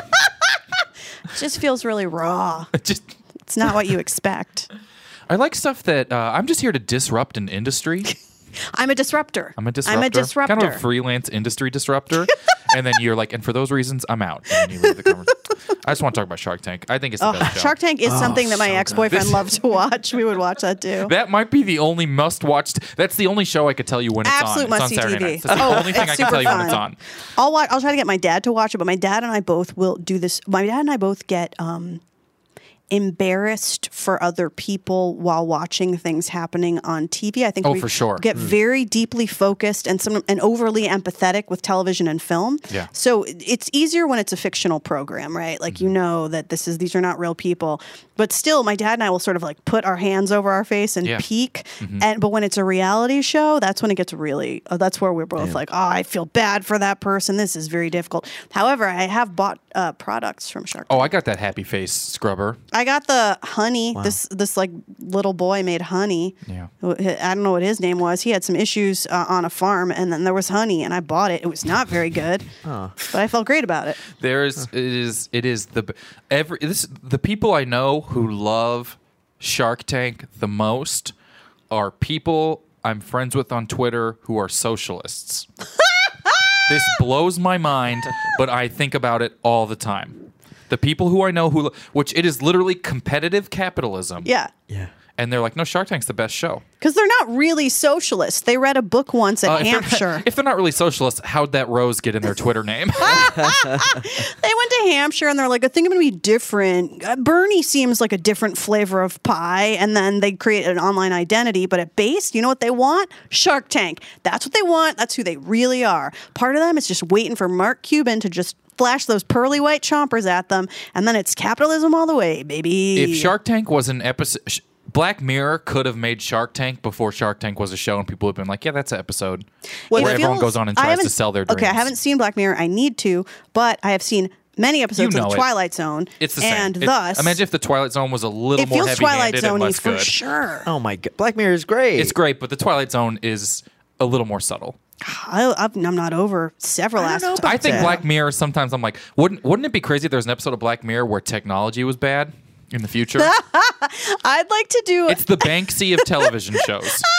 S3: It just feels really raw.
S2: Just
S3: It's not what you expect.
S2: I like stuff that I'm just here to disrupt an industry.
S3: I'm a disruptor.
S2: I'm a disruptor. Kind of a freelance industry disruptor. And then you're like, and for those reasons, I'm out. And then you leave the conversation. I just want to talk about Shark Tank. I think it's the best show.
S3: Shark Tank is something that my
S4: so
S3: ex-boyfriend
S2: good.
S3: loved to watch. We would watch that too.
S2: That might be the only must-watched. That's the only show I could tell you when it's
S3: Absolute
S2: on. It's on
S3: must-see
S2: Saturday
S3: TV.
S2: nights. That's the only thing I
S3: it's
S2: can tell you
S3: super
S2: when it's
S3: fun.
S2: on.
S3: I'll try to get my dad to watch it, but my dad and I both will do this. My dad and I both get embarrassed for other people while watching things happening on TV. I think
S2: Oh,
S3: we
S2: for sure.
S3: get very deeply focused and overly empathetic with television and film.
S2: Yeah.
S3: So it's easier when it's a fictional program, right? Like you know that these are not real people. But still, my dad and I will sort of like put our hands over our face and
S2: Yeah.
S3: peek. But when it's a reality show, that's when it gets really. That's where we're both like, oh, I feel bad for that person. This is very difficult. However, I have bought products from Shark Tank.
S2: Oh, I got that happy face scrubber.
S3: I got the honey. This like little boy made honey.
S2: Yeah.
S3: I don't know what his name was. He had some issues on a farm, and then there was honey, and I bought it. It was not very good, but I felt great about it.
S2: The people I know who love Shark Tank the most are people I'm friends with on Twitter who are socialists. This blows my mind, but I think about it all the time. The people who I know which it is literally competitive capitalism.
S3: Yeah.
S4: Yeah.
S2: And they're like, no, Shark Tank's the best show.
S3: Because they're not really socialists. They read a book once at Hampshire.
S2: If they're not really socialists, how'd that Rose get in their Twitter name?
S3: They went to Hampshire and they're like, I think I'm going to be different. Bernie seems like a different flavor of pie. And then they create an online identity. But at base, you know what they want? Shark Tank. That's what they want. That's who they really are. Part of them is just waiting for Mark Cuban to just flash those pearly white chompers at them. And then it's capitalism all the way, baby.
S2: If Shark Tank was an episode... Black Mirror could have made Shark Tank before Shark Tank was a show, and people would have been like, yeah, that's an episode.
S3: It
S2: where everyone
S3: feels-
S2: goes on and
S3: I
S2: tries to
S3: haven't-
S2: sell their dreams.
S3: Okay, I haven't seen Black Mirror. I need to, but I have seen many episodes
S2: You know
S3: of
S2: it.
S3: Twilight Zone.
S2: It's the same.
S3: And thus,
S2: Imagine if the Twilight Zone was a little
S3: it
S2: more
S3: feels Twilight
S2: heavy-handed and
S3: Zone-y
S2: less
S3: for
S2: good.
S3: sure.
S4: Oh my god, Black Mirror is great.
S2: It's great, but the Twilight Zone is a little more subtle.
S3: I'm not over several aspects.
S2: I think
S3: of it.
S2: Black Mirror, sometimes I'm like, wouldn't it be crazy if there was an episode of Black Mirror where technology was bad in the future?
S3: I'd like to do.
S2: It's the Banksy of television shows.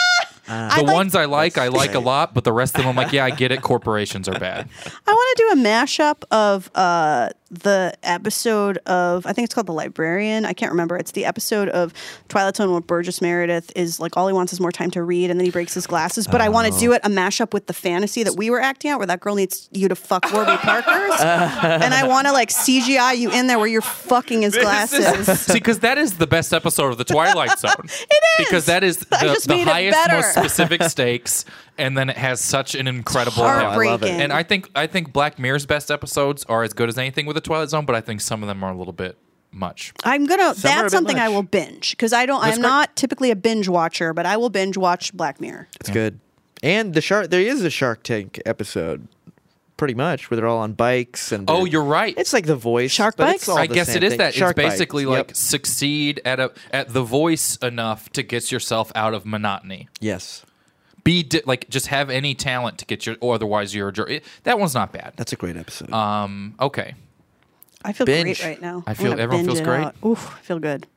S2: The ones I like a lot, but the rest of them I'm like, yeah, I get it. Corporations are bad.
S3: I want to do a mashup of the episode of, I think it's called The Librarian. I can't remember. It's the episode of Twilight Zone where Burgess Meredith is like, all he wants is more time to read, and then he breaks his glasses. But I want to do it a mashup with the fantasy that we were acting out, where that girl needs you to fuck Warby Parker's, and I want to like CGI you in there where you're fucking his glasses.
S2: See, because that is the best episode of The Twilight Zone.
S3: It is!
S2: Because that is
S3: I just
S2: the
S3: made it
S2: highest,
S3: better.
S2: most specific stakes, and then it has such an incredible
S3: Heartbreaking.
S4: I love it.
S2: And I think Black Mirror's best episodes are as good as anything with The Twilight Zone, but I think some of them are a little bit much.
S3: I'm gonna.
S4: Some are a
S3: That's
S4: bit
S3: something I
S4: much.
S3: will binge because I'm
S2: great.
S3: not typically a binge watcher, but I will binge watch Black Mirror.
S4: It's good. And there is a Shark Tank episode, pretty much, where they're all on bikes and.
S2: Oh, you're right.
S4: It's like The Voice.
S3: Shark
S4: but
S3: bikes?
S4: it's all
S2: I
S4: the
S2: guess
S4: same
S2: it is
S4: thing.
S2: that.
S4: Shark
S2: It's basically
S4: bikes.
S2: like
S4: Yep.
S2: succeed at The Voice enough to get yourself out of monotony.
S4: Yes,
S2: Just have any talent to get or otherwise you're a jerk. That one's not bad.
S4: that's a great episode.
S2: Okay.
S3: I feel
S4: Binge.
S3: great right now.
S2: I
S3: I'm
S2: feel-
S3: gonna
S2: everyone
S3: binge
S2: feels
S3: it
S2: great?
S3: out. Oof, I feel good.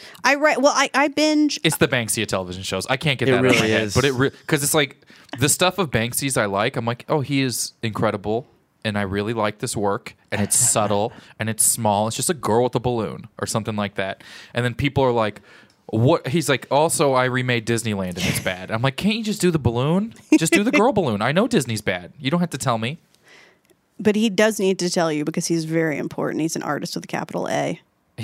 S3: I binge.
S2: It's the Banksy of television shows. I can't get
S4: It
S2: that out of my
S4: really
S2: head.
S4: is.
S2: But because it's like the stuff of Banksy's I like. I'm like, oh, he is incredible, and I really like this work, and it's subtle and it's small. It's just a girl with a balloon or something like that. And then people are like, what? He's like, also, I remade Disneyland and it's bad. I'm like, can't you just do the balloon? Just do the girl balloon. I know Disney's bad. You don't have to tell me.
S3: But he does need to tell you because he's very important. He's an artist with a capital A.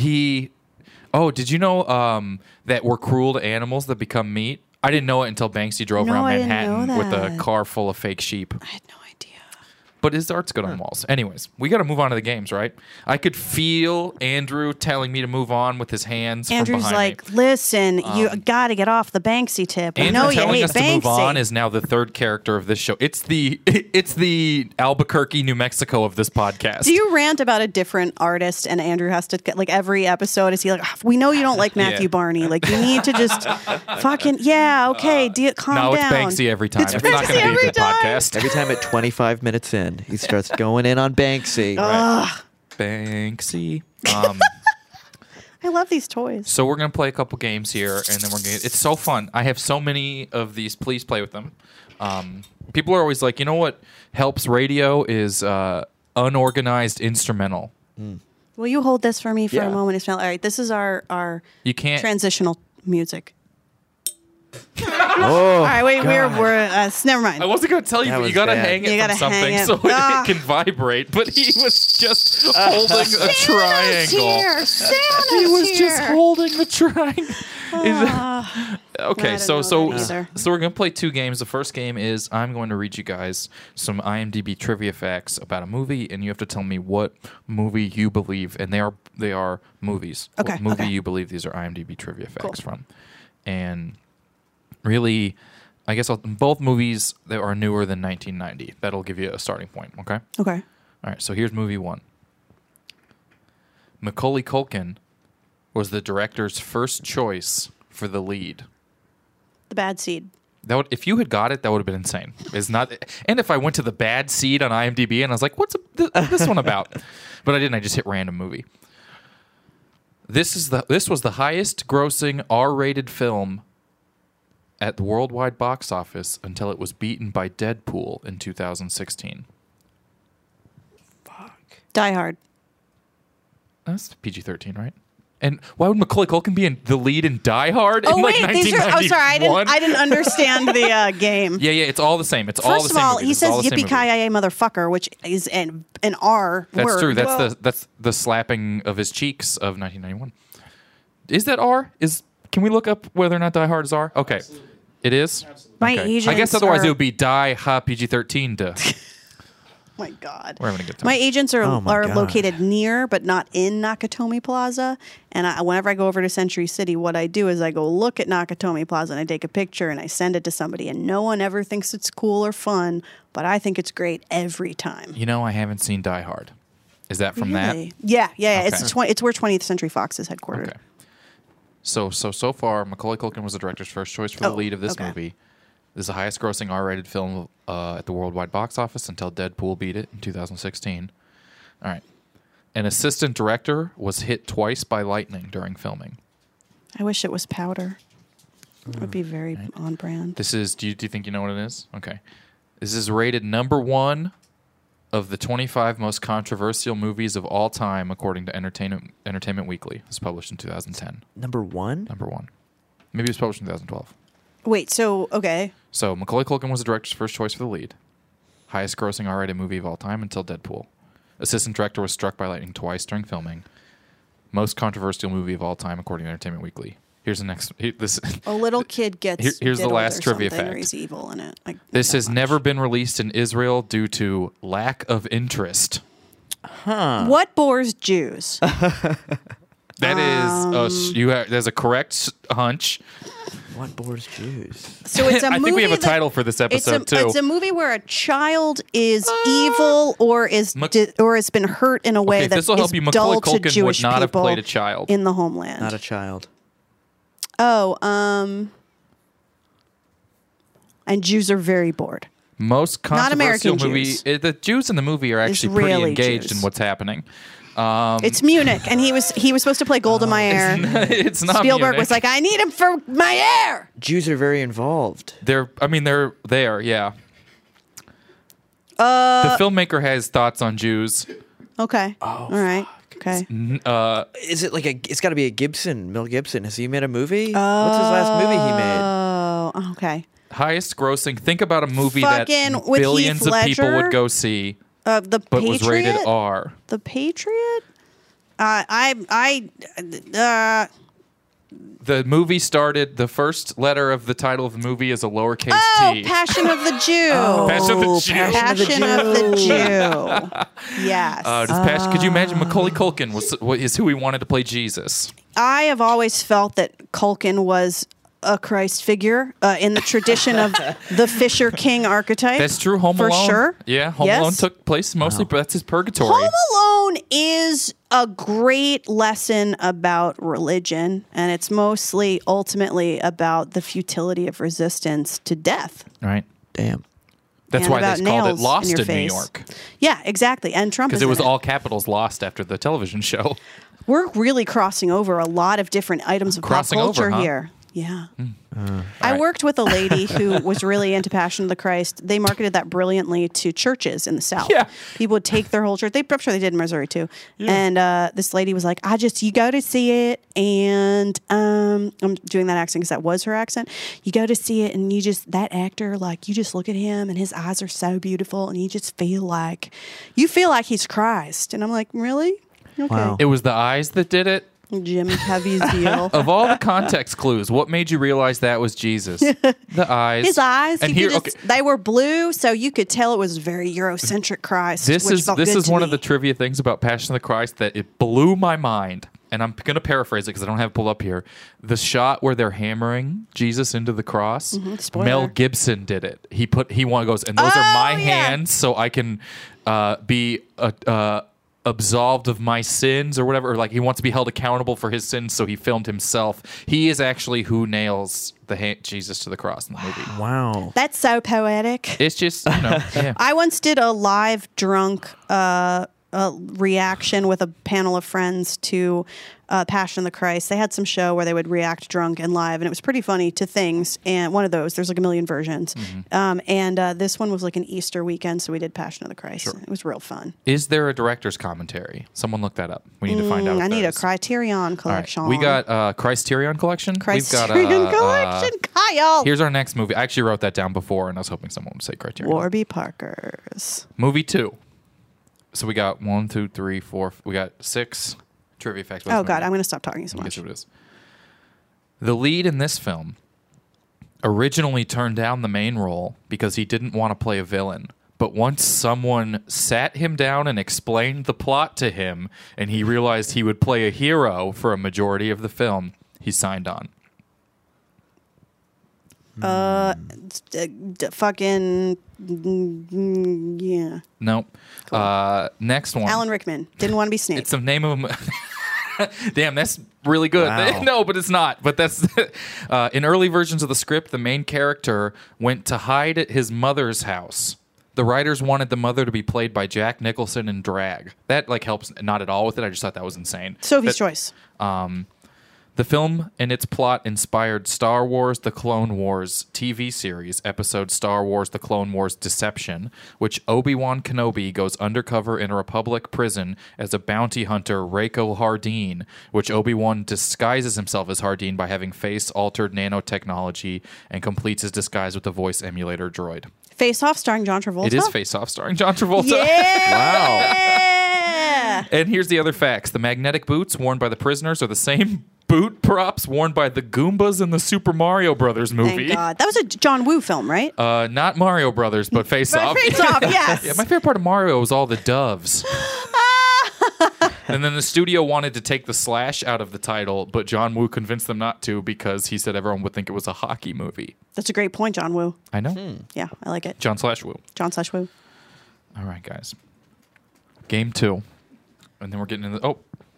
S2: Oh, did you know that we're cruel to animals that become meat? I didn't know it until Banksy drove
S3: No,
S2: around
S3: I didn't
S2: Manhattan
S3: know
S2: with a
S3: that.
S2: car full of fake sheep.
S3: I had no idea.
S2: But his art's good on walls. Anyways, we got to move on to the games, right? I could feel Andrew telling me to move on with his hands
S3: Andrew's
S2: from behind
S3: like,
S2: me.
S3: listen, you got to get off the Banksy tip. I
S2: Andrew
S3: know you
S2: telling
S3: hate
S2: us
S3: Banksy.
S2: to move on is now the third character of this show. It's the Albuquerque, New Mexico of this podcast.
S3: Do you rant about a different artist and Andrew has to get, like, every episode is he like, "Ah, we know you don't like Matthew
S2: Yeah.
S3: Barney. Like, you need to just fucking, yeah, okay, calm
S2: No,
S3: down.
S2: it's Banksy every time.
S3: It's
S2: It's not
S3: Banksy
S2: going to be a
S3: every
S2: good
S3: time.
S2: podcast.
S4: Every time at 25 minutes in, he starts going in on Banksy.
S2: Banksy.
S3: I love these toys.
S2: So we're gonna play a couple games here, and then we're gonna. It's so fun. I have so many of these. Please play with them. People are always like, you know what helps radio is unorganized instrumental.
S3: Will you hold this for me for
S4: Yeah.
S3: a moment, Ismail? All right, this is our
S2: You can't.
S3: transitional music.
S4: Oh,
S3: All right, wait, we're never mind.
S2: I wasn't gonna tell you,
S4: That
S2: but you
S4: was
S2: gotta
S4: bad.
S2: hang it
S3: You
S2: from
S3: gotta
S2: something
S3: hang it.
S2: so
S3: Ah.
S2: it can vibrate. But he was just holding a triangle.
S3: Here, Santa's
S2: He was
S3: here.
S2: just holding the triangle.
S3: I
S2: Okay,
S3: don't
S2: so
S3: know that either.
S2: we're gonna play two games. The first game is I'm going to read you guys some IMDb trivia facts about a movie, and you have to tell me what movie you believe, and they are movies.
S3: Okay,
S2: What movie
S3: okay.
S2: you believe these are IMDb trivia facts
S3: Cool.
S2: from, and really, I guess both movies that are newer than 1990. That'll give you a starting point. Okay.
S3: Okay.
S2: All right. So here's movie one. Macaulay Culkin was the director's first choice for the lead.
S3: The Bad Seed.
S2: That would, if you had got it, that would have been insane. It's not, and if I went to the bad seed on IMDb and I was like, "What's this one about?" But I didn't. I just hit random movie. This was the highest grossing R-rated film at the worldwide box office until it was beaten by Deadpool in 2016.
S3: Die Hard.
S2: That's PG-13, right? And why would Macaulay Culkin be in the lead in Die Hard?
S3: Oh
S2: in like
S3: wait, these are. Oh, sorry, I
S2: 1991?
S3: didn't understand the game.
S2: Yeah, it's all the same. It's all the
S3: First of
S2: same.
S3: all,
S2: movies.
S3: he
S2: It's all
S3: says
S2: the same
S3: "yippee
S2: movie.
S3: ki motherfucker," which is an R
S2: That's
S3: word.
S2: true.
S3: Whoa.
S2: That's the slapping of his cheeks of 1991. Is that R? Can we look up whether or not Die Hard is R? Okay, it is.
S3: My
S2: Okay. I guess
S3: agents
S2: otherwise
S3: are-
S2: it would be Die Ha PG-13. Duh.
S3: My God.
S2: We're having a good time.
S3: My agents are
S4: Oh my God.
S3: located near, but not in Nakatomi Plaza. And whenever I go over to Century City, what I do is I go look at Nakatomi Plaza and I take a picture and I send it to somebody. And no one ever thinks it's cool or fun, but I think it's great every time.
S2: You know, I haven't seen Die Hard. Is that from
S3: Really? Yeah.
S2: Okay.
S3: It's where 20th Century Fox is headquartered.
S2: that? Okay. So far, Macaulay Culkin was the director's first choice for the
S3: Oh,
S2: lead of this
S3: okay.
S2: movie. This is the highest grossing R-rated film at the worldwide box office until Deadpool beat it in 2016. All right. An assistant director was hit twice by lightning during filming.
S3: I wish it was powder. That would be very on brand.
S2: This is. Do you think you know what it is? Okay. This is rated number 1 of the 25 most controversial movies of all time, according to Entertainment Weekly. It was published in 2010.
S4: Number 1?
S2: Number 1. Maybe it was published in 2012.
S3: Wait, so, okay.
S2: So Macaulay Culkin was the director's first choice for the lead. Highest grossing R-rated movie of all time until Deadpool. Assistant director was struck by lightning twice during filming. Most controversial movie of all time, according to Entertainment Weekly. Here's the next.
S3: A little kid gets.
S2: Here's the
S3: diddled
S2: last
S3: or
S2: trivia
S3: something,
S2: fact.
S3: Or he's evil in it. Like,
S2: This
S3: that
S2: has
S3: much.
S2: never been released in Israel due to lack of interest.
S3: What bores Jews?
S2: That is, there's a correct hunch.
S4: What bores Jews?
S3: So it's a
S2: I
S3: movie
S2: think we have a
S3: that-
S2: title for this episode too.
S3: It's a movie where a child is evil or or has been hurt in a way
S2: Okay,
S3: that
S2: this'll help
S3: is
S2: you. Macaulay
S3: dull to
S2: Culkin
S3: Jewish
S2: would not have
S3: people
S2: played a child.
S3: in the homeland.
S4: Not a child.
S3: And Jews are very bored.
S2: Most
S3: Not
S2: controversial
S3: American
S2: movie.
S3: Jews.
S2: The Jews in the movie are actually pretty
S3: Israeli
S2: engaged
S3: Jews.
S2: in what's happening.
S3: It's Munich, and he was supposed to play Golda Meir.
S2: It's not.
S3: Spielberg
S2: Munich.
S3: was like, "I need him for Meir."
S4: Jews are very involved.
S2: They're there. Yeah. The filmmaker has thoughts on Jews.
S3: Okay. All right. Okay.
S4: Is it like it's got to be a Gibson, Mel Gibson. Has he made a movie? What's his last movie he made?
S3: Oh, okay.
S2: Highest grossing. Think about a movie
S3: Fucking
S2: that
S3: with
S2: billions
S3: Heath
S2: of people
S3: Ledger?
S2: would go see,
S3: The
S2: but
S3: Patriot.
S2: was rated R.
S3: The Patriot.
S2: The movie started. The first letter of the title of the movie is a lowercase t.
S3: Passion of the Jew.
S2: Passion of the Jew.
S3: Passion of the Jew. Yes.
S2: Could you imagine Macaulay Culkin is who he wanted to play Jesus?
S3: I have always felt that Culkin was a Christ figure in the tradition of the Fisher King archetype.
S2: That's true. Home
S3: for
S2: Alone.
S3: sure.
S2: Yeah, Home
S3: Yes.
S2: Alone took place mostly, but that's his purgatory.
S3: Home Alone is a great lesson about religion, and it's mostly ultimately about the futility of resistance to death.
S2: Right.
S4: Damn.
S2: That's
S3: And
S2: why
S3: about
S2: they called it
S3: nails
S2: Lost
S3: in your
S2: in New
S3: face.
S2: York.
S3: Yeah, exactly. And Trump is
S2: Because it was
S3: in
S2: all capitals Lost after the television show.
S3: We're really crossing over a lot of different items of
S2: Crossing
S3: pop
S2: over,
S3: culture
S2: huh?
S3: here. Yeah. I
S2: right.
S3: worked with a lady who was really into Passion of the Christ. They marketed that brilliantly to churches in the South.
S2: Yeah.
S3: People would take their whole church. I'm sure they did in Missouri too. And this lady was like, you go to see it. And I'm doing that accent because that was her accent. You go to see it and that actor, like, you just look at him and his eyes are so beautiful. And you feel like he's Christ. And I'm like, really? Okay.
S4: Wow.
S2: It was the eyes that did it.
S3: Jim Caviezel.
S2: Of all the context clues, what made you realize that was Jesus? The eyes.
S3: His eyes,
S2: And
S3: you
S2: here,
S3: could they were blue, so you could tell it was very Eurocentric Christ.
S2: This
S3: which
S2: is
S3: felt
S2: this
S3: good
S2: is
S3: to
S2: one of
S3: me.
S2: the trivia things about Passion of the Christ that it blew my mind. And I'm going to paraphrase it because I don't have it pulled up here. The shot where they're hammering Jesus into the cross,
S3: Spoiler.
S2: Mel Gibson did it. He goes, and those are my hands, so I can be absolved of my sins or whatever. Or like he wants to be held accountable for his sins, so he filmed himself. He is actually who nails Jesus to the cross in the movie.
S4: Wow.
S3: That's so poetic.
S2: It's just yeah.
S3: I once did a live drunk reaction with a panel of friends to Passion of the Christ. They had some show where they would react drunk and live, and it was pretty funny to things. And one of those, there's like a million versions. And this one was like an Easter weekend, so we did Passion of the Christ. It was real fun.
S2: Is there a director's commentary? Someone look that up. We need to find out.
S3: I
S2: if
S3: need
S2: there
S3: a
S2: is.
S3: Criterion
S2: All right.
S3: collection.
S2: We got Christerion collection.
S3: Criterion
S2: We've got
S3: collection. Kyle.
S2: Here's our next movie. I actually wrote that down before, and I was hoping someone would say Criterion.
S3: Warby Parker's.
S2: Movie 2. So we got 1, 2, 3, 4. We got 6 trivia facts. about
S3: Oh
S2: this
S3: God,
S2: movie.
S3: I'm going to stop talking so
S2: Guess
S3: much.
S2: what it is. The lead in this film originally turned down the main role because he didn't want to play a villain. But once someone sat him down and explained the plot to him, and he realized he would play a hero for a majority of the film, he signed on.
S3: Fucking yeah.
S2: Nope. Next one.
S3: Alan Rickman didn't want to be Snape.
S2: It's the name of a. Damn, that's really good.
S4: Wow.
S2: No, but it's not. But that's in early versions of the script, the main character went to hide at his mother's house. The writers wanted the mother to be played by Jack Nicholson in drag. That like helps not at all with it. I just thought that was insane.
S3: Sophie's
S2: That-
S3: Choice.
S2: The film and its plot inspired Star Wars The Clone Wars TV series episode Star Wars The Clone Wars Deception, which Obi-Wan Kenobi goes undercover in a Republic prison as a bounty hunter, Rako Hardeen, which Obi-Wan disguises himself as Hardeen by having face-altered nanotechnology and completes his disguise with a voice emulator droid.
S3: Face Off starring John Travolta.
S2: It is Face Off starring John Travolta.
S3: Yeah.
S2: And here's the other facts. The magnetic boots worn by the prisoners are the same boot props worn by the Goombas in the Super Mario Brothers movie.
S3: Thank God. That was a John Woo film, right?
S2: Not Mario Brothers, but Face Off.
S3: Face Off, yes.
S2: Yeah, my favorite part of Mario was all the doves. And then the studio wanted to take the slash out of the title, but John Woo convinced them not to because he said everyone would think it was a hockey movie.
S3: That's a great point, John Woo.
S2: I know.
S3: Yeah, I like it.
S2: John/Woo.
S3: John/Woo.
S2: All right, guys. Game 2. And then we're getting into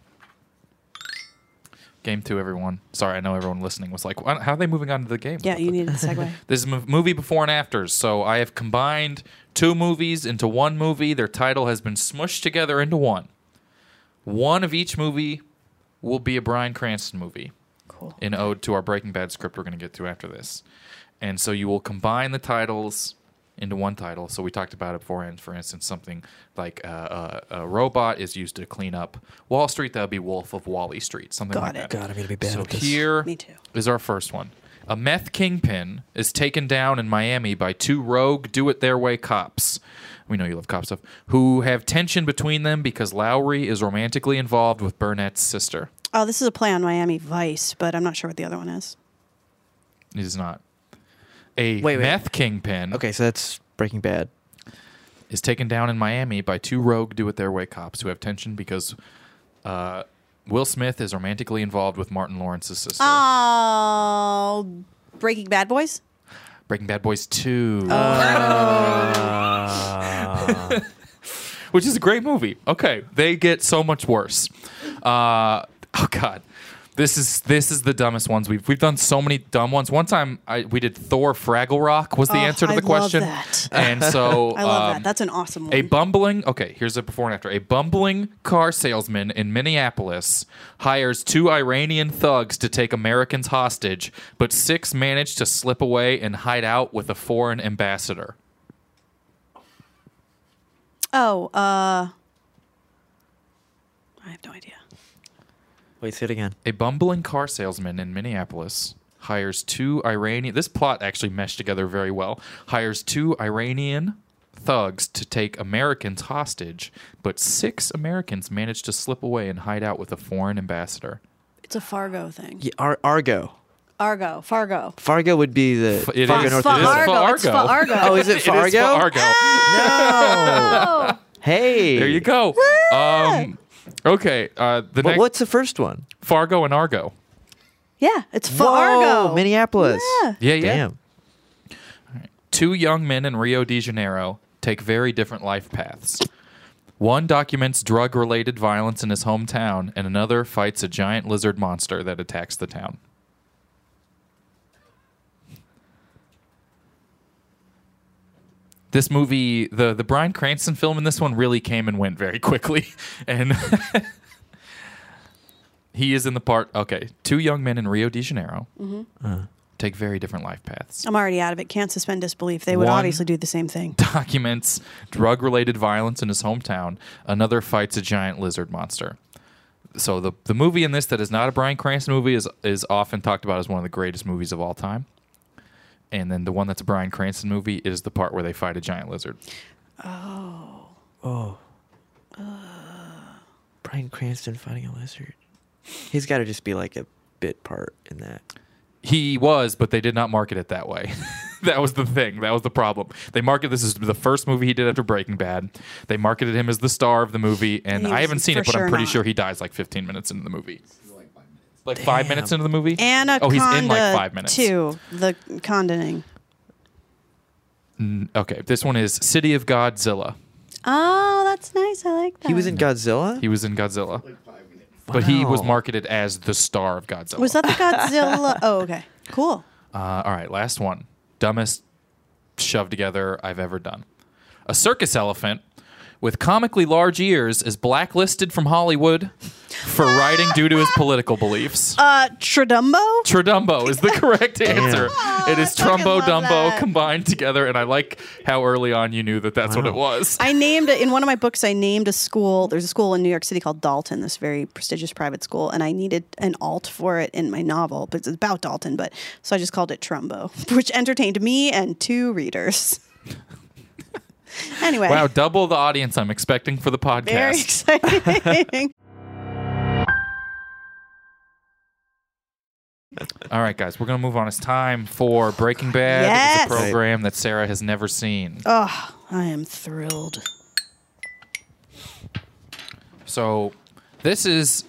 S2: Game 2, everyone. Sorry, I know everyone listening was like, how are they moving on to the game?
S3: Yeah, you needed a segue.
S2: This is movie before and afters. So I have combined 2 movies into one movie. Their title has been smushed together into one. One of each movie will be a Bryan Cranston movie.
S3: Cool.
S2: In ode to our Breaking Bad script we're going to get to after this. And so you will combine the titles into one title. So we talked about it beforehand. For instance, something like a robot is used to clean up Wall Street. That would be Wolf of Wally Street. Something
S3: Got
S2: like
S3: it.
S2: that.
S4: God, I'm gonna be bad
S2: So
S4: at this.
S2: here
S3: Me too.
S2: is our first one. A meth kingpin is taken down in Miami by 2 rogue do-it-their-way cops. We know you love cop stuff. Who have tension between them because Lowry is romantically involved with Burnett's sister.
S3: Oh, this is a play on Miami Vice, but I'm not sure what the other one is.
S2: It is not. A
S4: Wait.
S2: meth kingpin
S4: Okay, so that's Breaking Bad.
S2: is taken down in Miami by 2 rogue do-it-their-way cops who have tension because Will Smith is romantically involved with Martin Lawrence's sister.
S3: Oh, Breaking Bad Boys?
S2: Breaking Bad Boys 2. Which is a great movie. Okay, they get so much worse. Oh God, this is the dumbest ones we've done. So many dumb ones. One time we did Thor Fraggle Rock was the answer to the question,
S3: I love that.
S2: and so
S3: I love that. That's an awesome one.
S2: a bumbling. Okay, here's a before and after. A bumbling car salesman in Minneapolis hires 2 Iranian thugs to take Americans hostage, but 6 manage to slip away and hide out with a foreign ambassador.
S3: Oh, I have no idea.
S4: Wait, say it again.
S2: A bumbling car salesman in Minneapolis hires 2 Iranian... This plot actually meshed together very well. Hires 2 Iranian thugs to take Americans hostage, but 6 Americans manage to slip away and hide out with a foreign ambassador.
S3: It's a Fargo thing.
S4: Yeah, Argo.
S3: Fargo.
S4: Fargo would be the
S2: It
S4: Fargo
S2: is.
S4: North
S2: It is
S3: Fargo. It's
S2: Fargo.
S3: Fargo.
S4: Oh, is it Fargo?
S2: It is Fargo.
S3: Oh.
S4: Hey.
S2: There you go. Okay.
S4: What's the first one?
S2: Fargo and Argo.
S3: Yeah, it's
S4: Whoa,
S3: Fargo.
S4: Minneapolis.
S3: Yeah.
S2: Yeah.
S4: Damn.
S2: 2 young men in Rio de Janeiro take very different life paths. One documents drug-related violence in his hometown, and another fights a giant lizard monster that attacks the town. This movie, the Bryan Cranston film in this one really came and went very quickly. And he is in the part, okay, 2 young men in Rio de Janeiro take very different life paths.
S3: I'm already out of it. Can't suspend disbelief. They would
S2: One-
S3: obviously do the same thing.
S2: Documents drug-related violence in his hometown. Another fights a giant lizard monster. So the movie in this that is not a Bryan Cranston movie is often talked about as one of the greatest movies of all time. And then the one that's a Bryan Cranston movie is the part where they fight a giant lizard.
S4: Bryan Cranston fighting a lizard. He's got to just be like a bit part in that.
S2: He was, but they did not market it that way. That was the thing. That was the problem. They marketed this as the first movie he did after Breaking Bad. They marketed him as the star of the movie, and
S3: He
S2: I
S3: was
S2: haven't seen
S3: for
S2: it, but I'm
S3: sure
S2: pretty
S3: not.
S2: sure he dies like 15 minutes into the movie. Like 5
S4: Damn.
S2: minutes into the movie?
S3: Anaconda
S2: Oh, he's in like 5 minutes.
S3: 2, the condoning.
S2: Okay, this one is City of Godzilla.
S3: Oh, that's nice. I like that.
S4: He was in Godzilla?
S2: He was in Godzilla. But he was
S4: Wow.
S2: marketed as the star of Godzilla.
S3: Was that the Godzilla? Oh, okay. Cool.
S2: All right, last one. Dumbest shoved together I've ever done. A circus elephant with comically large ears is blacklisted from Hollywood for writing due to his political beliefs.
S3: Tradumbo?
S2: Tradumbo is the correct answer. It is
S3: I fucking
S2: Trumbo
S3: love
S2: Dumbo
S3: that.
S2: combined together, and I like how early on you knew that that's what it was.
S3: I named it in one of my books. I named a school. There's a school in New York City called Dalton, this very prestigious private school, and I needed an alt for it in my novel, but it's about Dalton. But so I just called it Trumbo, which entertained me and 2 readers. Anyway,
S2: Wow, double the audience I'm expecting for the
S3: very
S2: podcast.
S3: exciting.
S2: All right, guys, we're going to move on. It's time for Breaking Bad.
S3: Yes.
S2: It's a program that Sarah has never seen.
S3: Oh, I am thrilled.
S2: So this is...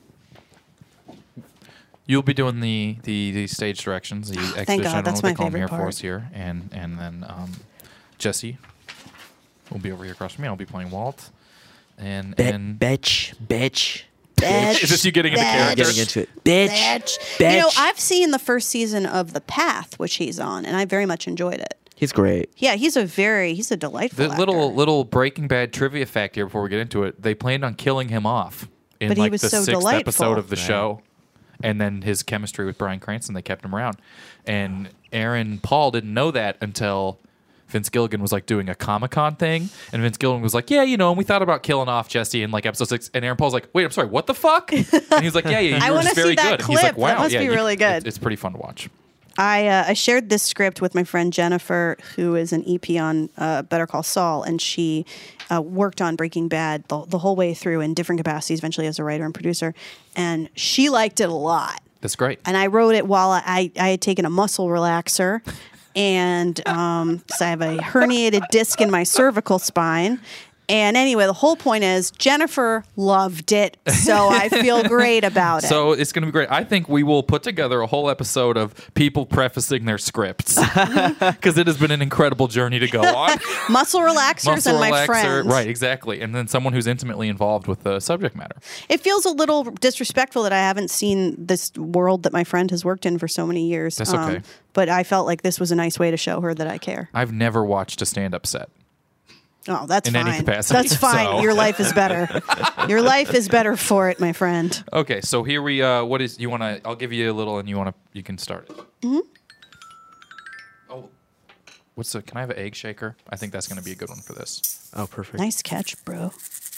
S2: You'll be doing the stage directions, the exposition.
S3: God,
S2: I don't know
S3: that's
S2: what they
S3: my
S2: call them
S3: favorite
S2: here for
S3: part.
S2: us here. And then Jesse will be over here across from me. I'll be playing Walt. And
S4: Bitch.
S2: is this you getting into
S3: Bitch.
S2: character?
S4: Getting into it. Bitch.
S3: You know, I've seen the first season of The Path, which he's on, and I very much enjoyed it.
S4: He's great.
S3: Yeah, he's a delightful
S2: The
S3: actor.
S2: little Breaking Bad trivia fact here before we get into it. They planned on killing him off in
S3: But he
S2: like
S3: was
S2: the
S3: so
S2: 6th
S3: delightful.
S2: episode of the
S4: Right.
S2: show. And then his chemistry with Bryan Cranston, they kept him around. And Aaron Paul didn't know that until Vince Gilligan was like doing a Comic-Con thing. And Vince Gilligan was like, yeah, you know, and we thought about killing off Jesse in like episode 6. And Aaron Paul's like, wait, I'm sorry, what the fuck? And he's like, yeah, you
S3: I
S2: were
S3: wanna
S2: just very
S3: see that
S2: good. And he's like,
S3: clip.
S2: wow,
S3: That must
S2: yeah,
S3: be really good.
S2: It's pretty fun to watch.
S3: I shared this script with my friend Jennifer, who is an EP on Better Call Saul, and she worked on Breaking Bad the whole way through in different capacities, eventually as a writer and producer, and she liked it a lot.
S2: That's great.
S3: And I wrote it while I had taken a muscle relaxer, and so I have a herniated disc in my cervical spine. And anyway, the whole point is Jennifer loved it, so I feel great about it.
S2: So it's going to be great. I think we will put together a whole episode of people prefacing their scripts because it has been an incredible journey to go on.
S3: Muscle relaxers and my friends.
S2: Right, exactly. And then someone who's intimately involved with the subject matter.
S3: It feels a little disrespectful that I haven't seen this world that my friend has worked in for so many years.
S2: That's okay.
S3: But I felt like this was a nice way to show her that I care.
S2: I've never watched a stand-up set.
S3: Oh, that's
S2: In
S3: fine.
S2: any capacity,
S3: That's fine.
S2: so.
S3: Your life is better. Your life is better for it, my friend.
S2: Okay, so here we. What is you want to? I'll give you a little, and you can start it. Mm-hmm. Oh, what's the? Can I have an egg shaker? I think that's going to be a good one for this.
S4: Oh, perfect.
S3: Nice catch, bro.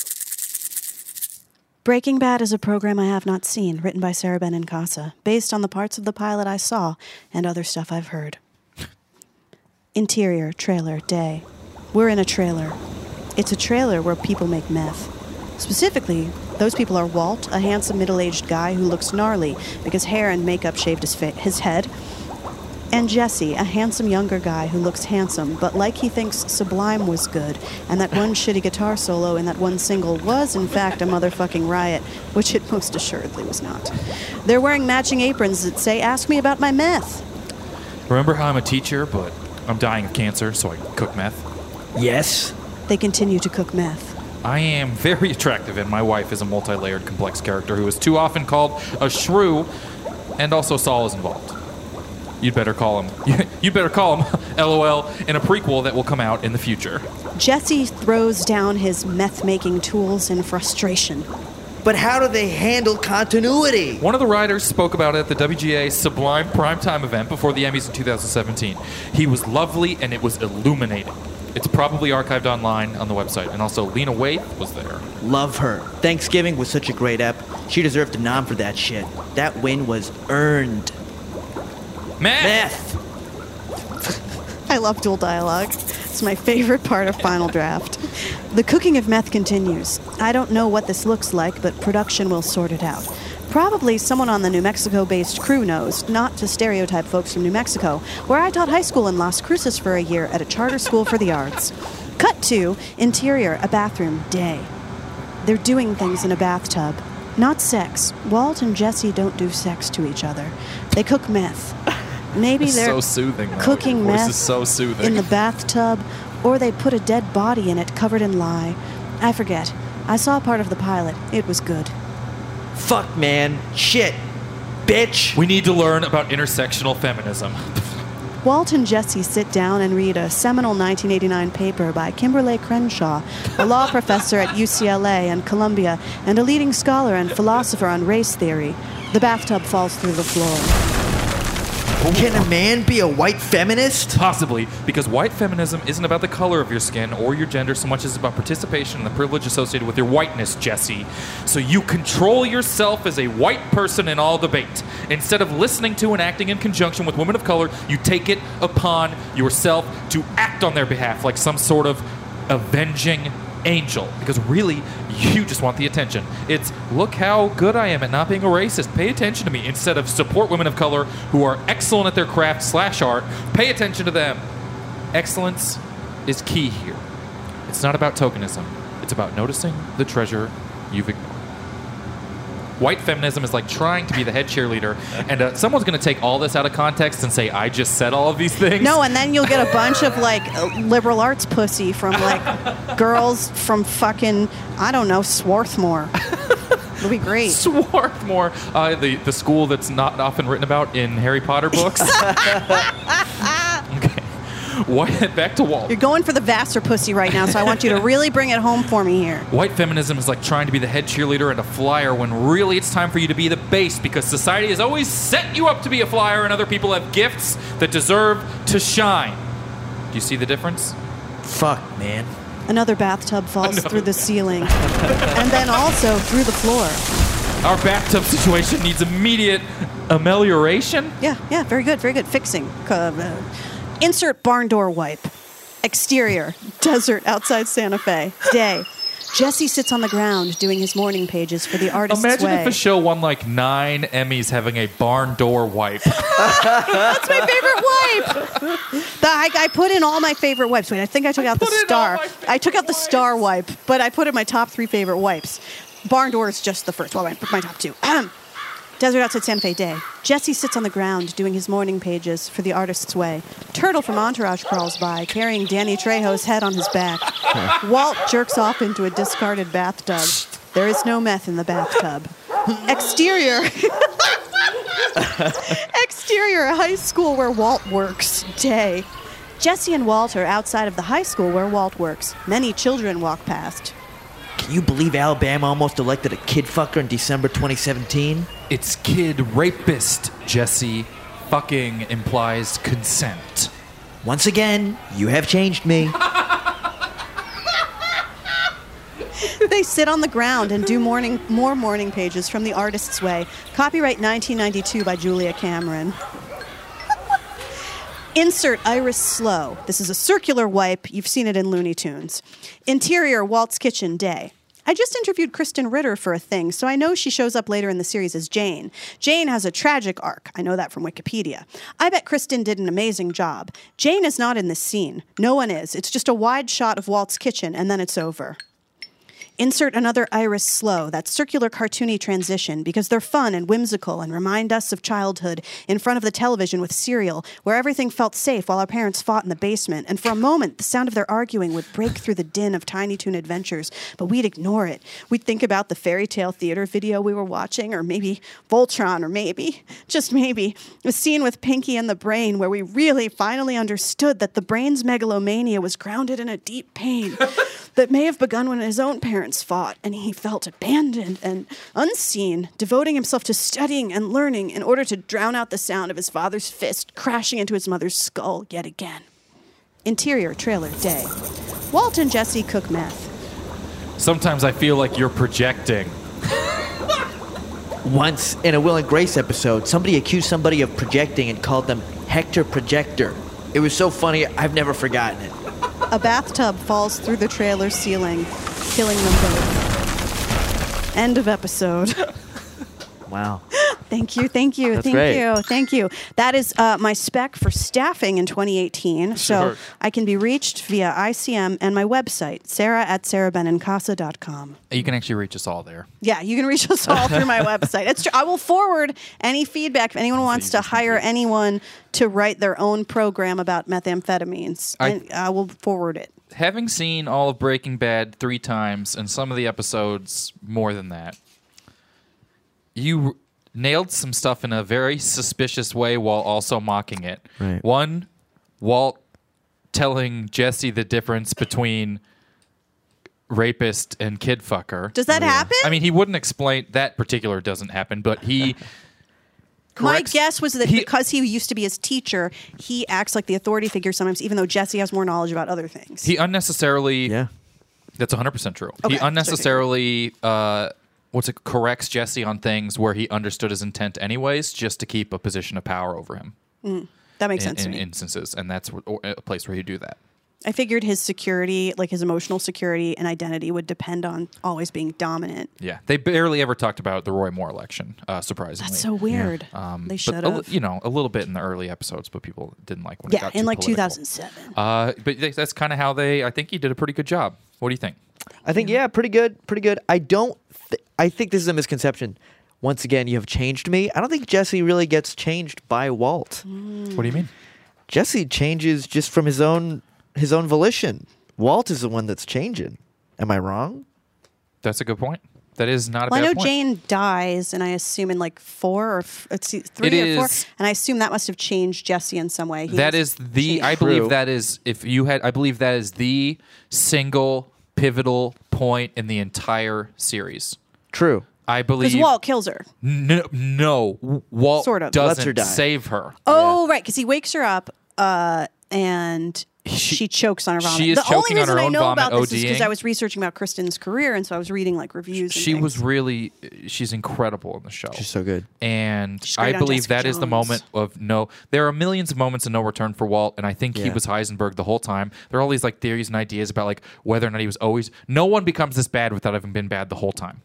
S3: Breaking Bad is a program I have not seen, written by Sarah Benincasa, based on the parts of the pilot I saw and other stuff I've heard. Interior, trailer, day. We're in a trailer. It's a trailer where people make meth. Specifically, those people are Walt, a handsome middle-aged guy who looks gnarly because hair and makeup shaved his head, and Jesse, a handsome younger guy who looks handsome, but like he thinks Sublime was good, and that one shitty guitar solo in that one single was, in fact, a motherfucking riot, which it most assuredly was not. They're wearing matching aprons that say, "Ask me about my meth."
S2: Remember how I'm a teacher, but I'm dying of cancer, so I cook meth.
S4: Yes.
S3: They continue to cook meth.
S2: I am very attractive, and my wife is a multi-layered, complex character who is too often called a shrew, and also Saul is involved. You'd better call him. You'd better call him, LOL, in a prequel that will come out in the future.
S3: Jesse throws down his meth-making tools in frustration.
S4: But how do they handle continuity?
S2: One of the writers spoke about it at the WGA Sublime Primetime event before the Emmys in 2017. He was lovely, and it was illuminating. It's probably archived online on the website. And also, Lena Waithe was there.
S4: Love her. Thanksgiving was such a great ep. She deserved a nom for that shit. That win was earned.
S2: Meth!
S3: I love dual dialogue. It's my favorite part of Final Draft. The cooking of meth continues. I don't know what this looks like, but production will sort it out. Probably someone on the New Mexico-based crew knows, not to stereotype folks from New Mexico, where I taught high school in Las Cruces for a year at a charter school for the arts. Cut to interior, a bathroom, day. They're doing things in a bathtub. Not sex. Walt and Jesse don't do sex to each other. They cook meth. Maybe
S2: It's
S3: they're
S2: so soothing. though.
S3: cooking
S2: Your voice
S3: meth
S2: is so soothing.
S3: in the bathtub, or they put a dead body in it covered in lye. I forget. I saw part of the pilot. It was good.
S4: Fuck, man. Shit. Bitch.
S2: We need to learn about intersectional feminism.
S3: Walt and Jesse sit down and read a seminal 1989 paper by Kimberly Crenshaw, a law professor at UCLA and Columbia, and a leading scholar and philosopher on race theory. The bathtub falls through the floor.
S4: Can a man be a white feminist?
S2: Possibly, because white feminism isn't about the color of your skin or your gender so much as about participation and the privilege associated with your whiteness, Jesse. So you control yourself as a white person in all debate. Instead of listening to and acting in conjunction with women of color, you take it upon yourself to act on their behalf like some sort of avenging angel. Because really, you just want the attention. It's, look how good I am at not being a racist. Pay attention to me. Instead of support women of color who are excellent at their craft / art. Pay attention to them. Excellence is key here. It's not about tokenism. It's about noticing the treasure you've ignored. White feminism is like trying to be the head cheerleader, and someone's going to take all this out of context and say, I just said all of these things.
S3: No, and then you'll get a bunch of like liberal arts pussy from like girls from fucking, I don't know, Swarthmore. It'll be great.
S2: Swarthmore, the school that's not often written about in Harry Potter books. Okay. Back to Walt.
S3: You're going for the Vassar pussy right now, so I want you to really bring it home for me here.
S2: White feminism is like trying to be the head cheerleader and a flyer when really it's time for you to be the base, because society has always set you up to be a flyer and other people have gifts that deserve to shine. Do you see the difference?
S4: Fuck, man.
S3: Another bathtub falls through the ceiling, and then also through the floor.
S2: Our bathtub situation needs immediate amelioration.
S3: Yeah, very good, fixing. Insert barn door wipe. Exterior, desert outside Santa Fe. Day. Jesse sits on the ground doing his morning pages for the Artist's
S2: Imagine
S3: Way.
S2: if a show won like 9 Emmys having a barn door wipe.
S3: That's my favorite wipe. I put in all my favorite wipes. Wait, I think I took out the star. I took out the star wipe, but I put in my top 3 favorite wipes. Barn door is just the first. Well, I put my top 2. Desert outside Santa Fe. Day. Jesse sits on the ground doing his morning pages for the Artist's Way. Turtle from Entourage crawls by, carrying Danny Trejo's head on his back. Walt jerks off into a discarded bathtub. There is no meth in the bathtub. Exterior. Exterior, a high school where Walt works. Day. Jesse and Walt are outside of the high school where Walt works. Many children walk past.
S4: Can you believe Alabama almost elected a kid fucker in December 2017?
S2: It's kid rapist, Jesse. Fucking implies consent.
S4: Once again, you have changed me.
S3: They sit on the ground and do more morning pages from the Artist's Way. Copyright 1992 by Julia Cameron. Insert Iris Slow. This is a circular wipe. You've seen it in Looney Tunes. Interior, Walt's kitchen. Day. I just interviewed Kristen Ritter for a thing, so I know she shows up later in the series as Jane. Jane has a tragic arc. I know that from Wikipedia. I bet Kristen did an amazing job. Jane is not in this scene. No one is. It's just a wide shot of Walt's kitchen, and then it's over. Insert another Iris Slow, that circular cartoony transition, because they're fun and whimsical and remind us of childhood in front of the television with cereal, where everything felt safe while our parents fought in the basement, and for a moment, the sound of their arguing would break through the din of Tiny Toon Adventures, but we'd ignore it. We'd think about the fairy tale theater video we were watching, or maybe Voltron, or maybe, just maybe, a scene with Pinky and the Brain where we really finally understood that the Brain's megalomania was grounded in a deep pain that may have begun when his own parents fought, and he felt abandoned and unseen, devoting himself to studying and learning in order to drown out the sound of his father's fist crashing into his mother's skull yet again. Interior, trailer. Day. Walt and Jesse cook meth.
S2: Sometimes I feel like you're projecting.
S4: Once, in a Will and Grace episode, somebody accused somebody of projecting and called them Hector Projector. It was so funny, I've never forgotten it.
S3: A bathtub falls through the trailer ceiling, killing them both. End of episode.
S4: Wow.
S3: Thank you.
S4: That's great.
S3: Thank you. That is my spec for staffing in 2018. So
S2: Sure.
S3: I can be reached via ICM and my website, sarah@sarahbenincasa.com.
S2: You can actually reach us all there.
S3: Yeah, you can reach us all through my website. It's true. I will forward any feedback if anyone wants to hire anyone to write their own program about methamphetamines. I will forward it.
S2: Having seen all of Breaking Bad 3 times and some of the episodes more than that, nailed some stuff in a very suspicious way while also mocking it.
S4: Right.
S2: One, Walt telling Jesse the difference between rapist and kid fucker.
S3: Does that happen?
S2: I mean, he wouldn't explain that particular doesn't happen, but he.
S3: My
S2: corrects-
S3: guess was that
S2: he-
S3: because he used to be his teacher, he acts like the authority figure sometimes, even though Jesse has more knowledge about other things.
S2: he unnecessarily.
S4: Yeah.
S2: That's 100% true.
S3: Okay,
S2: He unnecessarily corrects Jesse on things where he understood his intent anyways, just to keep a position of power over him
S3: That makes sense to
S2: in
S3: me.
S2: instances, and that's a place where you do that.
S3: I figured his security, like his emotional security and identity, would depend on always being dominant.
S2: Yeah, they barely ever talked about the Roy Moore election. Surprisingly,
S3: That's so weird. They
S2: but
S3: should have.
S2: a little bit in the early episodes, but people didn't like when it
S3: Yeah,
S2: got
S3: in
S2: too
S3: like
S2: political.
S3: 2007.
S2: That's kind of how they. I think he did a pretty good job. What do you think?
S4: I think pretty good. I don't. I think this is a misconception. Once again, you have changed me. I don't think Jesse really gets changed by Walt.
S2: What do you mean?
S4: Jesse changes just from his own volition. Walt is the one that's changing. Am I wrong?
S2: That's a good point. That is not a
S3: Well, I
S2: bad
S3: know
S2: point.
S3: Jane dies, and I assume in like 4 or 3
S2: It
S3: or 4,
S2: is-
S3: and I assume that must have changed Jesse in some way. He
S2: That
S3: must
S2: is
S3: have
S2: the.
S3: changed.
S2: I
S4: True.
S2: believe that is. If you had, I believe that is the single pivotal point in the entire series.
S4: True.
S2: I believe.
S3: Because Walt kills her.
S2: No, Walt
S3: Sort of.
S4: Lets her
S2: doesn't
S4: die.
S2: save her.
S3: Oh, right, because he wakes her up, and she chokes on her vomit.
S2: she is
S3: the
S2: choking
S3: only
S2: on her
S3: reason I
S2: own
S3: know
S2: vomit,
S3: about this is because
S2: ODing.
S3: I was researching about Kristen's career, and so I was reading like reviews. And
S2: She
S3: things.
S2: was really. She's incredible in the show.
S4: She's so good.
S2: And
S3: She's great
S2: I
S3: on
S2: believe
S3: Jessica
S2: that is the
S3: Jones.
S2: moment of no. There are millions of moments of no return for Walt, and I think he
S4: Yeah.
S2: was Heisenberg the whole time. There are all these like theories and ideas about like whether or not he was always. No one becomes this bad without having been bad the whole time.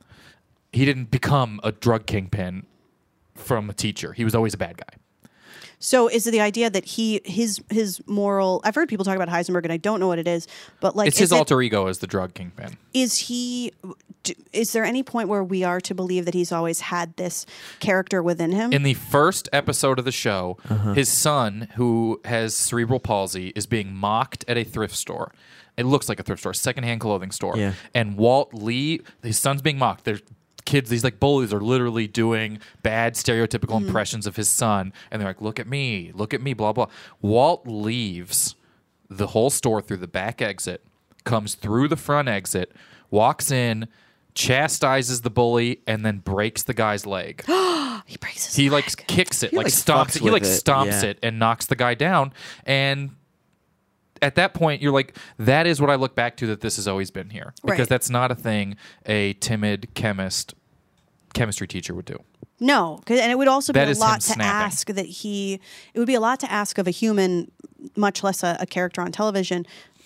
S2: He didn't become a drug kingpin from a teacher. He was always a bad guy.
S3: So is it the idea that his moral? I've heard people talk about Heisenberg, and I don't know what it is, but like
S2: It's his
S3: is it-
S2: alter ego as the drug kingpin.
S3: Is he? Is there any point where we are to believe that he's always had this character within him?
S2: In the first episode of the show, his son, who has cerebral palsy, is being mocked at a thrift store. It looks like a thrift store, secondhand clothing store.
S4: Yeah.
S2: And Walt Lee, his son's being mocked. There's kids, these like bullies are literally doing bad stereotypical impressions of his son. And they're like, look at me, blah, blah. Walt leaves the whole store through the back exit, comes through the front exit, walks in, chastises the bully, and then breaks the guy's leg.
S3: he breaks his
S2: He
S3: leg.
S2: like kicks it,
S4: He,
S2: like
S4: like,
S2: stomps
S4: fucks
S2: it. He like
S4: with it,
S2: stomps
S4: yeah.
S2: it and knocks the guy down. And at that point, you're like, that is what I look back to that this has always been here. Because
S3: Right.
S2: that's not a thing a timid chemistry teacher would do.
S3: No, and it would also be
S2: That
S3: a
S2: is
S3: lot
S2: him
S3: to
S2: snapping.
S3: ask that he. It would be a lot to ask of a human, much less a character on television.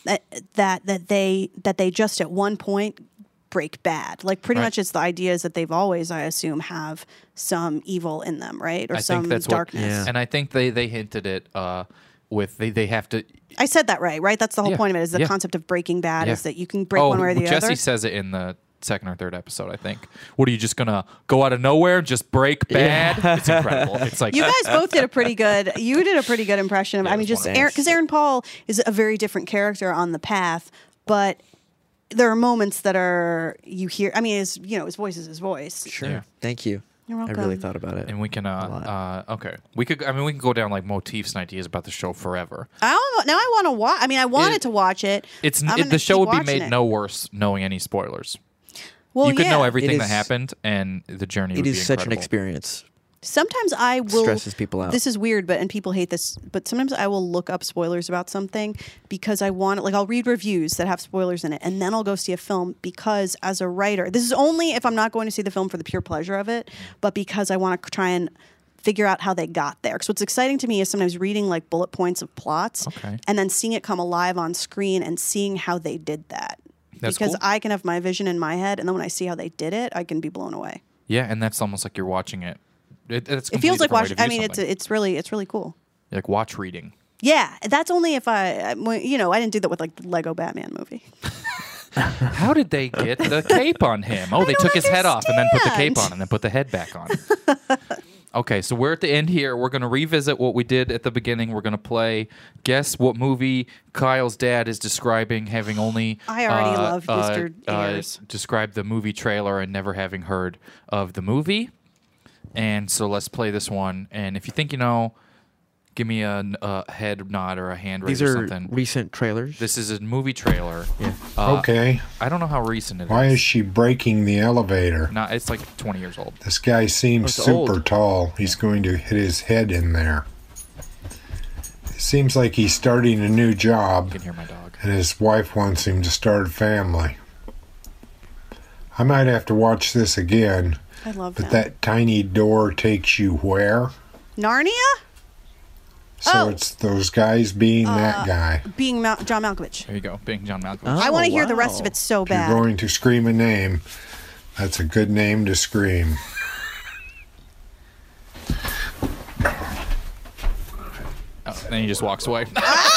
S3: That they just at one point break bad. Like pretty
S2: Right.
S3: much, it's the idea is that they've always, I assume, have some evil in them, right, or
S2: I
S3: some
S2: think that's
S3: darkness.
S4: Yeah.
S2: And I think they hinted it with they have to.
S3: I said that right? That's the whole
S2: Yeah.
S3: point of it. Is the
S2: Yeah.
S3: concept of breaking bad
S2: Yeah.
S3: is that you can break one way or the
S2: Jesse
S3: other.
S2: says it in the second or third episode, I think. What are you just gonna go out of nowhere and just break bad? It's incredible. It's like
S3: You guys both did a pretty good. You did a pretty good impression of.
S2: Yeah,
S3: I
S2: it
S3: mean,
S2: was
S3: just
S2: wonderful.
S3: Aaron, because Aaron Paul is a very different character on the path, but there are moments that are you hear. I mean, his voice is his voice.
S4: Sure.
S2: Yeah.
S4: Thank you.
S3: You're
S4: I
S3: welcome.
S4: really thought about it.
S2: And we can
S4: lot.
S2: okay. We could go down like motifs and ideas about the show forever.
S3: I don't know. Now I want to watch. I mean, I wanted
S2: It-
S3: to watch it. I'm gonna
S2: The show
S3: keep
S2: would be
S3: watching
S2: made
S3: it.
S2: no worse knowing any spoilers.
S3: Well,
S2: You could know
S3: yeah.
S2: everything
S4: It
S2: that
S4: is-
S2: happened and the journey
S4: It
S2: would be
S4: is such an
S2: incredible.
S4: experience.
S3: Sometimes I will
S4: Stresses people out.
S3: This is weird, and people hate this. But sometimes I will look up spoilers about something because I want. Like I'll read reviews that have spoilers in it, and then I'll go see a film because, as a writer, this is only if I'm not going to see the film for the pure pleasure of it, but because I want to try and figure out how they got there. Because what's exciting to me is sometimes reading like bullet points of plots,
S2: Okay.
S3: and then seeing it come alive on screen and seeing how they did that.
S2: That's
S3: because
S2: cool.
S3: I can have my vision in my head, and then when I see how they did it, I can be blown away.
S2: Yeah, and that's almost like you're watching it. It's
S3: It feels like watching. I mean,
S2: it's
S3: it's really cool.
S2: like watch reading.
S3: Yeah, that's only if I didn't do that with like the Lego Batman movie.
S2: How did they get the cape on him? Oh, they
S3: don't
S2: took his head off and then put the cape
S3: understand.
S2: on and then put the head back on. Okay, so we're at the end here. We're going to revisit what we did at the beginning. We're going to play Guess What Movie Kyle's dad is describing, having only
S3: I already loved Mr. Ayers.
S2: described the movie trailer and never having heard of the movie. And so let's play this one. And if you think you know, give me a head nod or a hand raise
S4: These
S2: or
S4: are
S2: something.
S4: recent trailers.
S2: This is a movie trailer.
S4: Yeah.
S1: Okay.
S2: I don't know how recent it is.
S1: Why is she breaking the elevator?
S2: Not, it's like 20 years old.
S1: This guy seems
S4: it's
S1: super
S4: old.
S1: tall. He's going to hit his head in there. It seems like he's starting a new
S2: You
S1: job,
S2: can hear my dog.
S1: and his wife wants him to start a family. I might have to watch this again,
S3: I love
S1: but
S3: that.
S1: that tiny door takes you where?
S3: Narnia?
S1: So
S3: Oh.
S1: it's those guys being that guy.
S3: Being John Malkovich.
S2: There you go. Being John Malkovich.
S3: I want to hear the
S4: wow.
S3: rest of it so
S1: If you're
S3: bad.
S1: going to scream a name, that's a good name to scream.
S2: Oh, then he just walks away.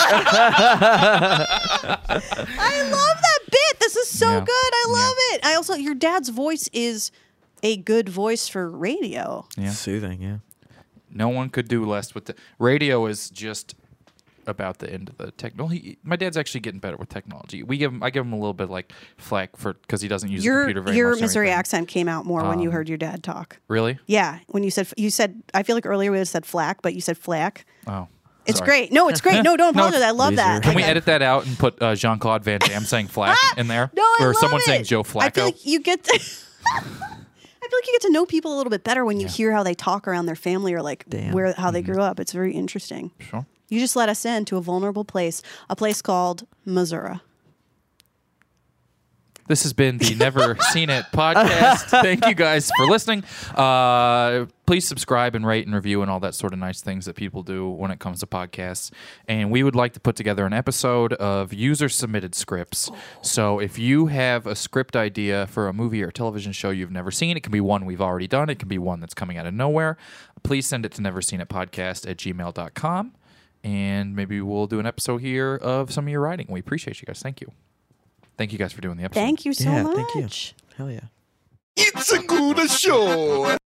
S3: I love that bit. This is so
S2: Yeah.
S3: good. I love it. I also, your dad's voice is a good voice for radio.
S2: Yeah.
S4: Soothing, yeah.
S2: No one could do less with the radio. Is just about the end of the technology. My dad's actually getting better with technology. I give him a little bit like flack for because he doesn't use the computer very much.
S3: Your
S2: and
S3: Missouri
S2: everything.
S3: accent came out more when you heard your dad talk.
S2: Really?
S3: Yeah, when you said I feel like earlier we would have said flack, but you said flack.
S2: Oh,
S3: It's
S2: sorry.
S3: great. No, it's great. No, don't apologize. I love
S4: Loser.
S3: that.
S2: Can we
S3: Like,
S2: edit that out and put Jean-Claude Van Damme saying "flack" in there,
S3: No, I
S2: or
S3: love
S2: someone
S3: it.
S2: saying Joe Flacco?
S3: I feel like you get. I feel like you get to know people a little bit better when you hear how they talk around their family or like
S4: Damn.
S3: how
S2: Mm-hmm.
S3: they grew up. It's very interesting.
S2: Sure.
S3: You just let us in to a vulnerable place, a place called Missouri.
S2: This has been the Never Seen It podcast. Thank you guys for listening. Please subscribe and rate and review and all that sort of nice things that people do when it comes to podcasts. And we would like to put together an episode of user-submitted scripts. So if you have a script idea for a movie or a television show you've never seen, it can be one we've already done. It can be one that's coming out of nowhere. Please send it to neverseenitpodcast@gmail.com. And maybe we'll do an episode here of some of your writing. We appreciate you guys. Thank you. Thank you guys for doing the episode.
S3: Thank you so
S4: Yeah,
S3: much.
S4: thank you. Hell yeah.
S5: It's a good show.